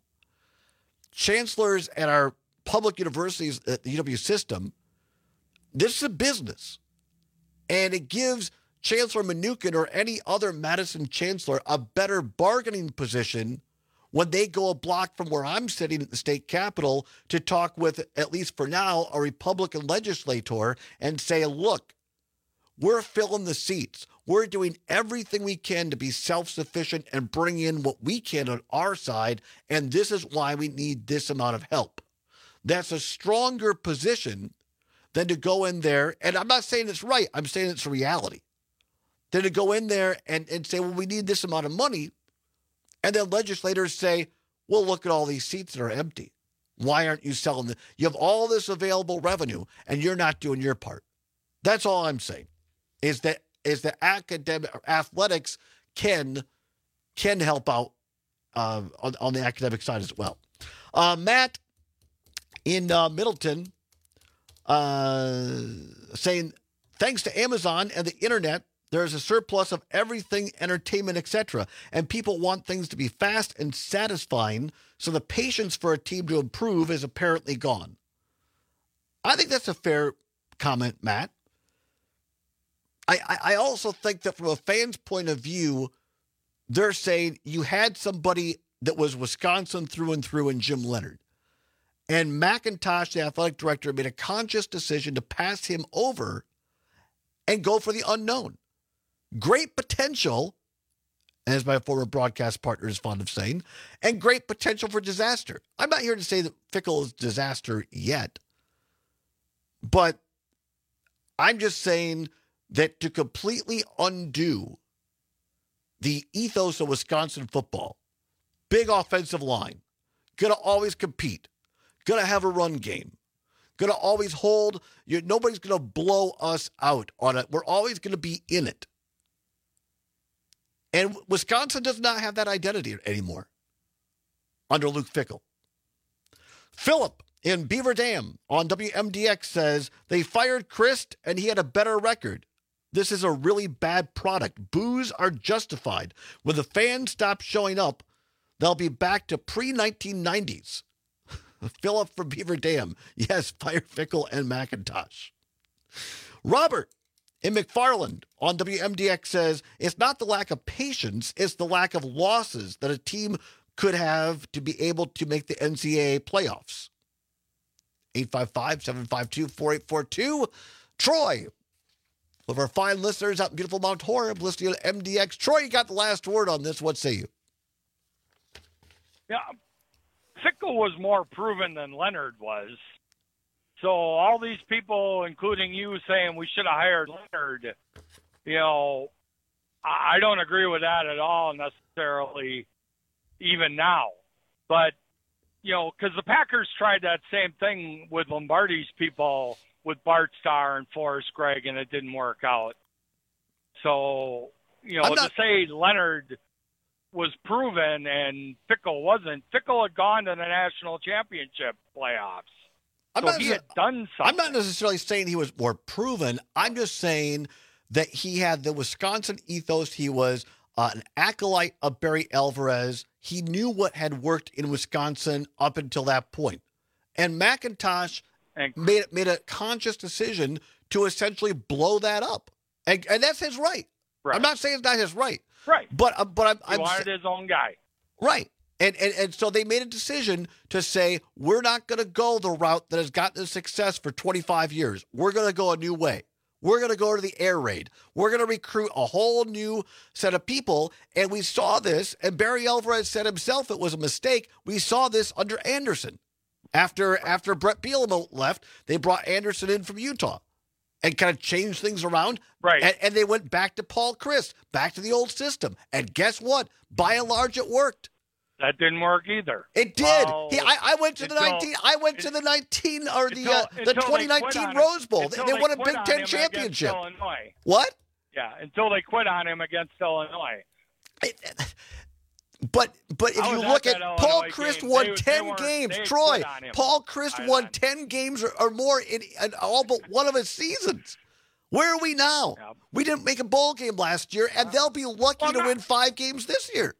chancellors at our public universities at the U W system, this is a business. And it gives Chancellor Mnuchin or any other Madison chancellor a better bargaining position when they go a block from where I'm sitting at the state capitol to talk with, at least for now, a Republican legislator and say, look, we're filling the seats. We're doing everything we can to be self-sufficient and bring in what we can on our side, and this is why we need this amount of help. That's a stronger position than to go in there, and I'm not saying it's right, I'm saying it's a reality, than to go in there and, and say, well, we need this amount of money, and then legislators say, well, look at all these seats that are empty. Why aren't you selling them? You have all this available revenue, and you're not doing your part. That's all I'm saying, is that is that academic athletics can can help out uh, on, on the academic side as well. Uh, Matt in uh, Middleton uh, saying, thanks to Amazon and the internet, there's a surplus of everything, entertainment, et cetera. And people want things to be fast and satisfying, so the patience for a team to improve is apparently gone. I think that's a fair comment, Matt. I, I also think that from a fan's point of view, they're saying you had somebody that was Wisconsin through and through in Jim Leonard. And McIntosh, the athletic director, made a conscious decision to pass him over and go for the unknown. Great potential, as my former broadcast partner is fond of saying, and great potential for disaster. I'm not here to say that Fickell is disaster yet, but I'm just saying that to completely undo the ethos of Wisconsin football, big offensive line, going to always compete, going to have a run game, going to always hold, you, nobody's going to blow us out on it. We're always going to be in it. And Wisconsin does not have that identity anymore under Luke Fickell. Philip in Beaver Dam on W M D X says, they fired Christ and he had a better record. This is a really bad product. Boos are justified. When the fans stop showing up, they'll be back to pre nineteen nineties. Philip from Beaver Dam. Yes, fire Fickell and McIntosh. Robert And McFarland on W M D X says, it's not the lack of patience, it's the lack of losses that a team could have to be able to make the N C double A playoffs. eight five five, seven five two, four eight four two. Troy, one of our fine listeners out in beautiful Mount Horeb, listening to M D X. Troy, you got the last word on this. What say you? Yeah, Fickle was more proven than Leonard was. So all these people, including you, saying we should have hired Leonard, you know, I don't agree with that at all necessarily, even now. But, you know, because the Packers tried that same thing with Lombardi's people, with Bart Starr and Forrest Gregg, and it didn't work out. So, you know, not- to say Leonard was proven and Fickle wasn't, Fickle had gone to the national championship playoffs. I'm so not, he had done something. I'm not necessarily saying he was more proven. I'm just saying that he had the Wisconsin ethos. He was uh, an acolyte of Barry Alvarez. He knew what had worked in Wisconsin up until that point. And McIntosh and, made, made a conscious decision to essentially blow that up. And, and that's his right. right. I'm not saying it's not his right. Right. But, uh, but I'm, he I'm wanted his own guy. Right. And, and and so they made a decision to say, we're not going to go the route that has gotten us success for twenty-five years. We're going to go a new way. We're going to go to the air raid. We're going to recruit a whole new set of people. And we saw this, and Barry Alvarez said himself it was a mistake. We saw this under Anderson. After, after Brett Bielema left, they brought Anderson in from Utah and kind of changed things around. Right. And, and they went back to Paul Chryst, back to the old system. And guess what? By and large, it worked. That didn't work either. It did. Well, he, I, I went to the until, nineteen. I went to the nineteen or the until, uh, the twenty nineteen Rose Bowl. They, they won a Big Ten championship. What? Yeah, until they quit on him against Illinois. It, but but if you look at Paul Chryst won they, ten they games. Troy, Paul Chryst won ten games or, or more in, in all but one of his seasons. Where are we now? Yeah. We didn't make a bowl game last year, and they'll be lucky well, to not, win five games this year.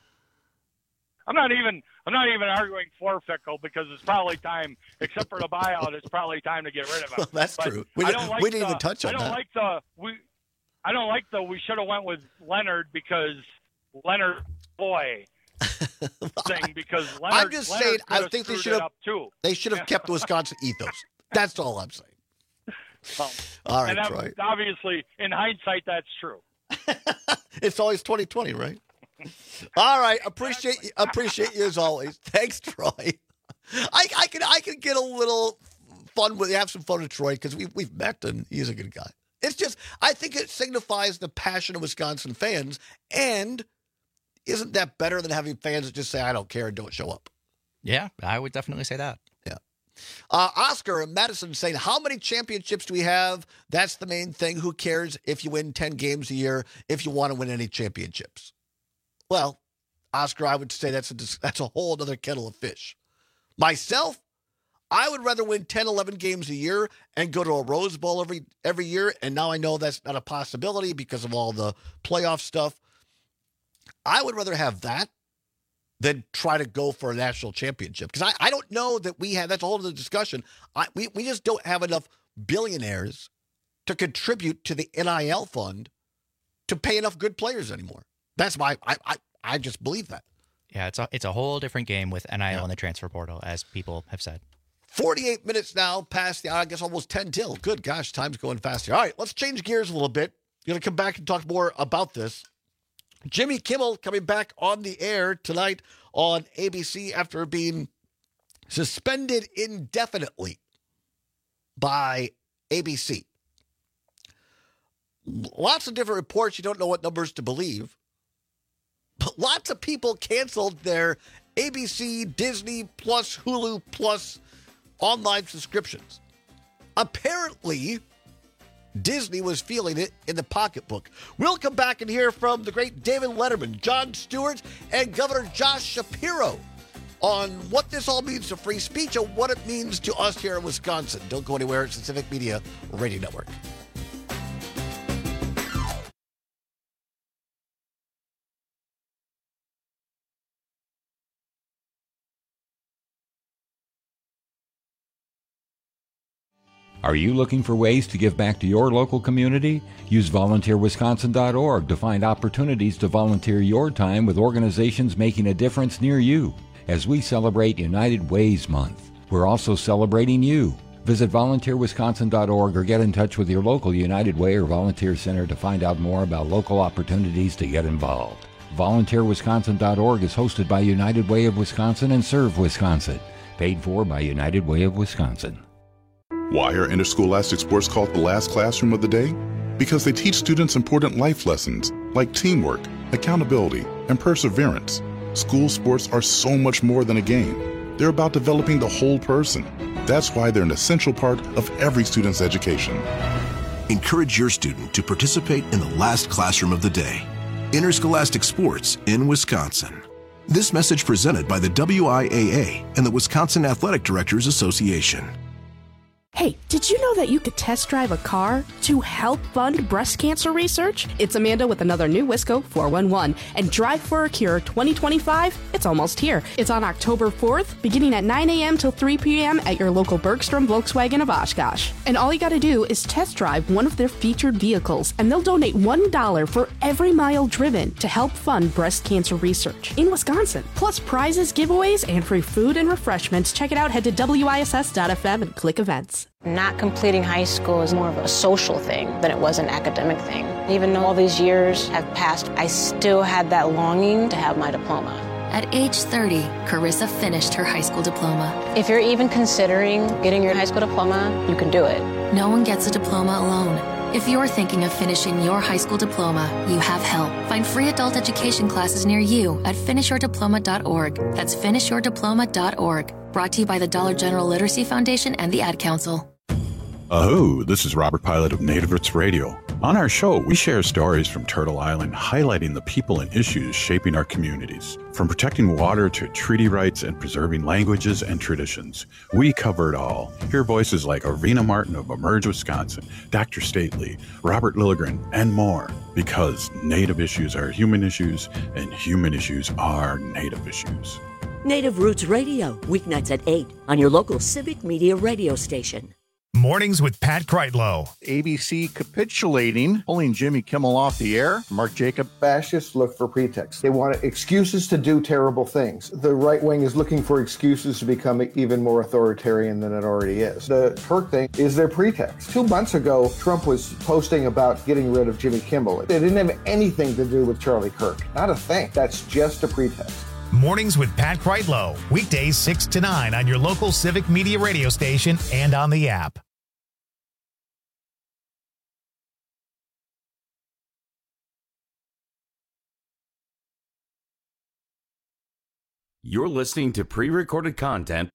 I'm not even I'm not even arguing for Fickle because it's probably time, except for the buyout, it's probably time to get rid of him. Well, that's but true. We, didn't, like we didn't the, even touch on I don't that. like the we I don't like the we should have went with Leonard because Leonard boy thing because Leonard I'm just Leonard saying I think they should have too. They should have kept the Wisconsin ethos. That's all I'm saying. Well, all right, and that, Troy. Obviously, in hindsight, that's true. It's always twenty twenty, right? All right, appreciate you, appreciate you as always. Thanks, Troy. I, I can I can get a little fun with have some fun with Troy because we we've met and he's a good guy. It's just I think it signifies the passion of Wisconsin fans, and isn't that better than having fans that just say I don't care and don't show up? Yeah, I would definitely say that. Yeah. Uh, Oscar and Madison saying, how many championships do we have? That's the main thing. Who cares if you win ten games a year if you want to win any championships? Well, Oscar, I would say that's a, that's a whole other kettle of fish. Myself, I would rather win ten, eleven games a year and go to a Rose Bowl every every year, and now I know that's not a possibility because of all the playoff stuff. I would rather have that than try to go for a national championship because I, I don't know that we have, that's a whole other discussion. I, we, we just don't have enough billionaires to contribute to the N I L fund to pay enough good players anymore. That's why I, I, I just believe that. Yeah, it's a it's a whole different game with N I L yeah. and the transfer portal, as people have said. forty-eight minutes now past the hour, I guess almost ten till. Good gosh, time's going fast here. All right, let's change gears a little bit. Going to come back and talk more about this. Jimmy Kimmel coming back on the air tonight on A B C after being suspended indefinitely by A B C. Lots of different reports. You don't know what numbers to believe. But lots of people canceled their A B C, Disney Plus, Hulu Plus online subscriptions. Apparently, Disney was feeling it in the pocketbook. We'll come back and hear from the great David Letterman, Jon Stewart, and Governor Josh Shapiro on what this all means to free speech and what it means to us here in Wisconsin. Don't go anywhere. It's the Civic Media Radio Network. Are you looking for ways to give back to your local community? Use volunteer wisconsin dot org to find opportunities to volunteer your time with organizations making a difference near you. As we celebrate United Ways Month, we're also celebrating you. Visit volunteer wisconsin dot org or get in touch with your local United Way or volunteer center to find out more about local opportunities to get involved. volunteer wisconsin dot org is hosted by United Way of Wisconsin and Serve Wisconsin. Paid for by United Way of Wisconsin. Why are interscholastic sports called the last classroom of the day? Because they teach students important life lessons like teamwork, accountability, and perseverance. School sports are so much more than a game. They're about developing the whole person. That's why they're an essential part of every student's education. Encourage your student to participate in the last classroom of the day. Interscholastic sports in Wisconsin. This message presented by the W I A A and the Wisconsin Athletic Directors Association. Hey, did you know that you could test drive a car to help fund breast cancer research? It's Amanda with another new Wisco four one one. And Drive for a Cure twenty twenty-five, it's almost here. It's on October fourth, beginning at nine a.m. till three p.m. at your local Bergstrom Volkswagen of Oshkosh. And all you gotta do is test drive one of their featured vehicles, and they'll donate one dollar for every mile driven to help fund breast cancer research in Wisconsin. Plus prizes, giveaways, and free food and refreshments. Check it out, head to W I S S dot F M and click events. Not completing high school is more of a social thing than it was an academic thing. Even though all these years have passed, I still had that longing to have my diploma. At age thirty, Carissa finished her high school diploma. If you're even considering getting your high school diploma, you can do it. No one gets a diploma alone. If you're thinking of finishing your high school diploma, you have help. Find free adult education classes near you at finish your diploma dot org. That's finish your diploma dot org. Brought to you by the Dollar General Literacy Foundation and the Ad Council. Aho, this is Robert Pilot of Native Roots Radio. On our show, we share stories from Turtle Island highlighting the people and issues shaping our communities. From protecting water to treaty rights and preserving languages and traditions, we cover it all. Hear voices like Arena Martin of Emerge, Wisconsin, Doctor Stately, Robert Lilligren, and more. Because Native issues are human issues, and human issues are Native issues. Native Roots Radio, weeknights at eight on your local Civic Media radio station. Mornings with Pat Kreitlow. A B C capitulating, pulling Jimmy Kimmel off the air. Mark Jacob. Fascists look for pretexts. They want excuses to do terrible things. The right wing is looking for excuses to become even more authoritarian than it already is. The Turk thing is their pretext. Two months ago, Trump was posting about getting rid of Jimmy Kimmel. It didn't have anything to do with Charlie Kirk. Not a thing. That's just a pretext. Mornings with Pat Kreitlow. Weekdays six to nine on your local Civic Media radio station and on the app. You're listening to pre-recorded content.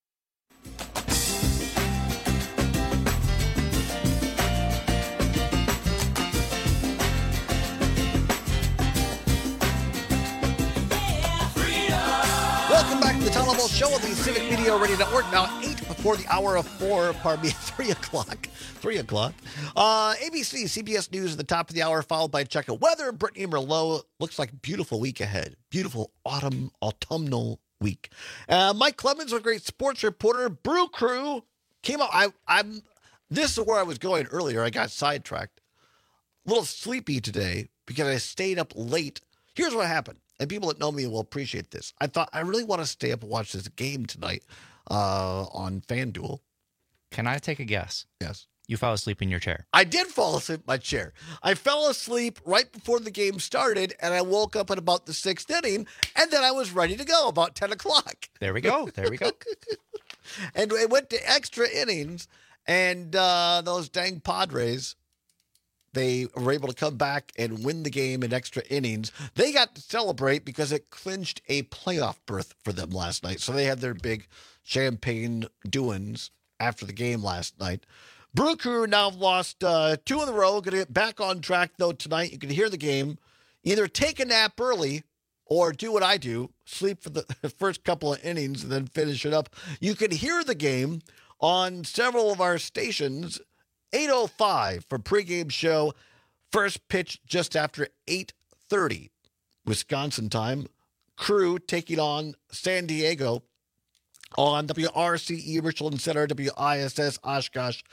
Welcome back to the Tom Hummel Show on the Civic Media Radio Network. Now eight before the hour of four, pardon me, three o'clock. Three o'clock. Uh, A B C, C B S News at the top of the hour, followed by check of weather. Brittany Merlot. Looks like a beautiful week ahead. Beautiful autumn, autumnal week. Uh, Mike Clemens, a great sports reporter. Brew Crew came out. I, I'm. This is where I was going earlier. I got sidetracked. A little sleepy today because I stayed up late. Here's what happened. And people that know me will appreciate this. I thought, I really want to stay up and watch this game tonight uh, on FanDuel. Can I take a guess? Yes. You fell asleep in your chair. I did fall asleep in my chair. I fell asleep right before the game started, and I woke up at about the sixth inning, and then I was ready to go about ten o'clock. There we go. There we go. And it went to extra innings, and uh, those dang Padres, they were able to come back and win the game in extra innings. They got to celebrate because it clinched a playoff berth for them last night. So they had their big champagne doings after the game last night. Brew Crew now lost uh, two in a row. Going to get back on track, though, tonight. You can hear the game. Either take a nap early or do what I do, sleep for the first couple of innings and then finish it up. You can hear the game on several of our stations. eight oh five for pregame show. First pitch just after eight thirty Wisconsin time. Crew taking on San Diego on W R C E Richland Center, W I S S Oshkosh.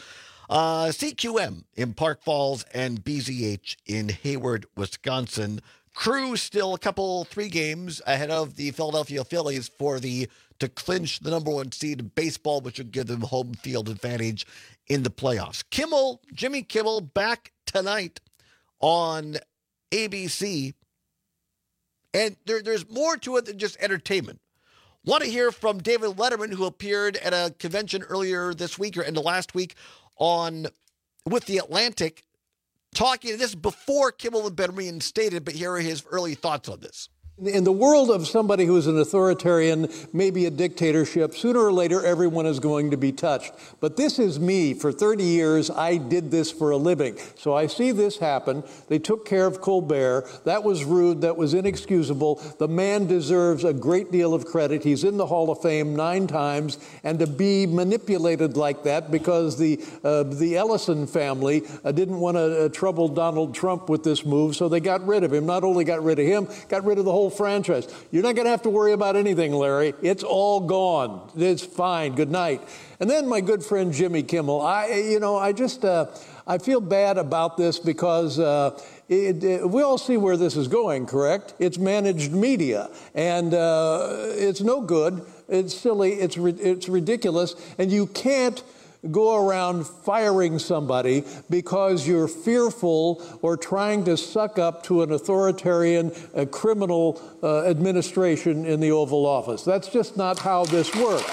Uh, C Q M in Park Falls and B Z H in Hayward, Wisconsin. Crew still a couple, three games ahead of the Philadelphia Phillies for the to clinch the number one seed in baseball, which would give them home field advantage in the playoffs. Kimmel, Jimmy Kimmel, back tonight on A B C. And there, there's more to it than just entertainment. Want to hear from David Letterman, who appeared at a convention earlier this week or in the last week on with The Atlantic, talking, this is before Kimmel had been reinstated, but here are his early thoughts on this. In the world of somebody who is an authoritarian, maybe a dictatorship, sooner or later everyone is going to be touched. But this is me. For thirty years, I did this for a living. So I see this happen. They took care of Colbert. That was rude. That was inexcusable. The man deserves a great deal of credit. He's in the Hall of Fame nine times. And to be manipulated like that because the uh, the Ellison family uh, didn't want to uh, trouble Donald Trump with this move, so they got rid of him. Not only got rid of him, got rid of the whole franchise. You're not going to have to worry about anything, Larry. It's all gone. It's fine. Good night. And then my good friend Jimmy Kimmel. I, you know, I just, uh, I feel bad about this because uh, it, it, we all see where this is going, correct? It's managed media, and uh, it's no good. It's silly. It's it's ridiculous, and you can't go around firing somebody because you're fearful or trying to suck up to an authoritarian uh, criminal uh, administration in the Oval Office. That's just not how this works.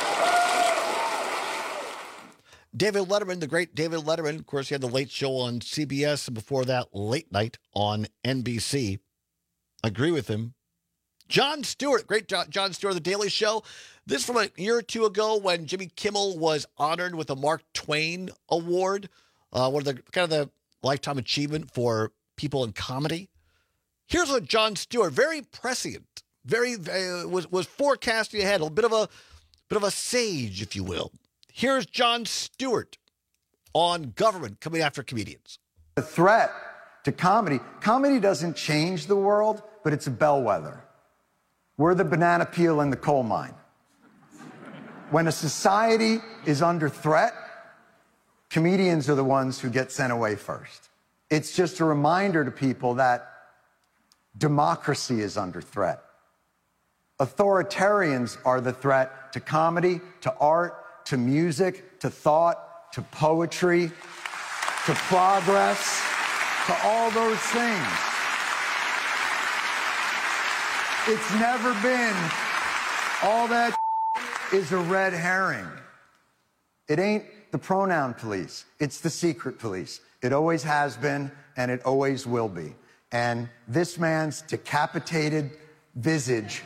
David Letterman, the great David Letterman, of course, he had the Late Show on C B S, and before that, Late Night on N B C. Agree with him. Jon Stewart, great Jon Stewart, The Daily Show. This from a year or two ago when Jimmy Kimmel was honored with a Mark Twain Award, uh, one of the kind of the lifetime achievement for people in comedy. Here's what Jon Stewart, very prescient, very uh, was was forecasting ahead, a bit of a bit of a sage, if you will. Here's Jon Stewart on government coming after comedians. The threat to comedy, comedy doesn't change the world, but it's a bellwether. We're the banana peel in the coal mine. When a society is under threat, comedians are the ones who get sent away first. It's just a reminder to people that democracy is under threat. Authoritarians are the threat to comedy, to art, to music, to thought, to poetry, to progress, to all those things. It's never been all that is a red herring. It ain't the pronoun police. It's the secret police. It always has been, and it always will be. And this man's decapitated visage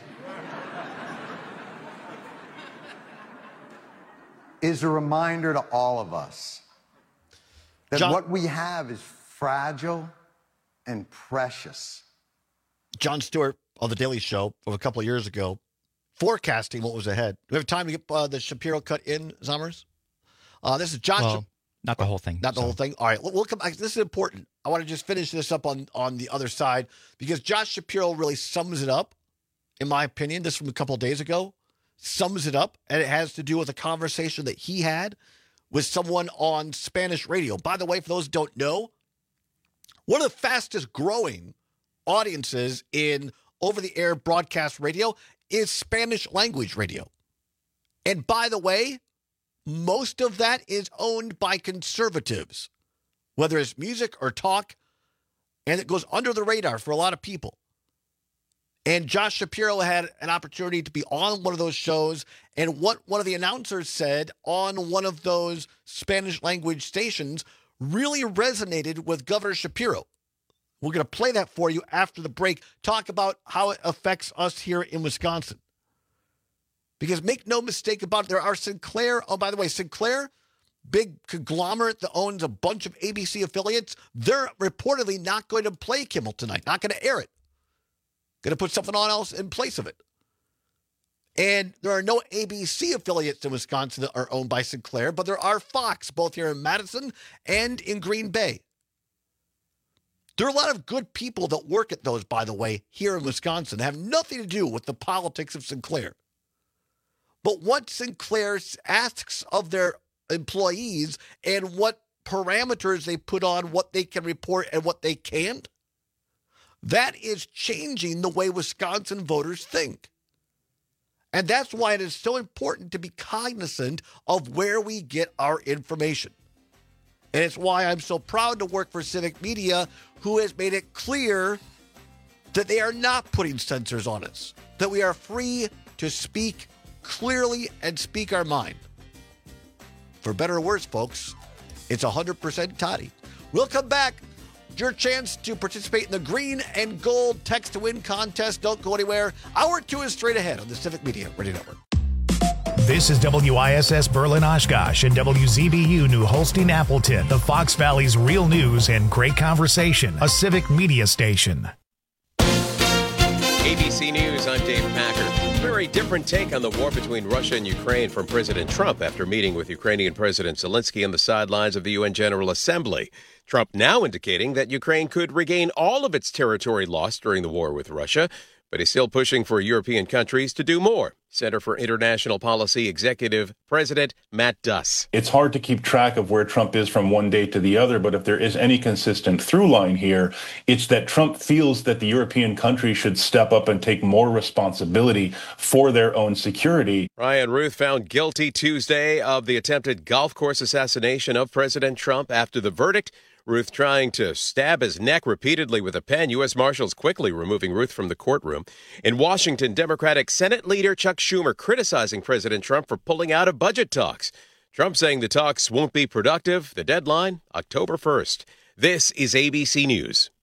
is a reminder to all of us that John, what we have is fragile and precious. Jon Stewart on The Daily Show of a couple of years ago, forecasting what was ahead. Do we have time to get uh, the Shapiro cut in, Zommers? Uh, this is John. Well, Sh- not the whole thing. Not the so. whole thing. All right, we'll, we'll come back. This is important. I want to just finish this up on, on the other side because Josh Shapiro really sums it up, in my opinion. This from a couple of days ago sums it up, and it has to do with a conversation that he had with someone on Spanish radio. By the way, for those who don't know, one of the fastest growing audiences in over-the-air broadcast radio is Spanish language radio. And by the way, most of that is owned by conservatives, whether it's music or talk, and it goes under the radar for a lot of people. And Josh Shapiro had an opportunity to be on one of those shows, and what one of the announcers said on one of those Spanish language stations really resonated with Governor Shapiro. We're going to play that for you after the break, talk about how it affects us here in Wisconsin. Because make no mistake about it, there are Sinclair, oh, by the way, Sinclair, big conglomerate that owns a bunch of A B C affiliates, they're reportedly not going to play Kimmel tonight, not going to air it. Going to put something on else in place of it. And there are no A B C affiliates in Wisconsin that are owned by Sinclair, but there are Fox, both here in Madison and in Green Bay. There are a lot of good people that work at those, by the way, here in Wisconsin that have nothing to do with the politics of Sinclair. But what Sinclair asks of their employees and what parameters they put on what they can report and what they can't, that is changing the way Wisconsin voters think. And that's why it is so important to be cognizant of where we get our information. And it's why I'm so proud to work for Civic Media, who has made it clear that they are not putting censors on us, that we are free to speak clearly and speak our mind. For better or worse, folks, it's one hundred percent Toddy. We'll come back. Your chance to participate in the Green and Gold Text to Win contest. Don't go anywhere. Hour two is straight ahead on the Civic Media Radio Network. This is W I S S Berlin Oshkosh and W Z B U New Holstein Appleton, the Fox Valley's real news and great conversation, a Civic Media station. A B C News, I'm Dave Packer. Very different take on the war between Russia and Ukraine from President Trump after meeting with Ukrainian President Zelensky on the sidelines of the U N General Assembly. Trump now indicating that Ukraine could regain all of its territory lost during the war with Russia, but is still pushing for European countries to do more. Center for International Policy Executive President Matt Duss. It's hard to keep track of where Trump is from one day to the other, but if there is any consistent through line here, it's that Trump feels that the European countries should step up and take more responsibility for their own security. Ryan Ruth found guilty Tuesday of the attempted golf course assassination of President Trump. After the verdict, Ruth trying to stab his neck repeatedly with a pen. U S Marshals quickly removing Ruth from the courtroom. In Washington, Democratic Senate leader Chuck Schumer criticizing President Trump for pulling out of budget talks. Trump saying the talks won't be productive. The deadline, October first. This is A B C News.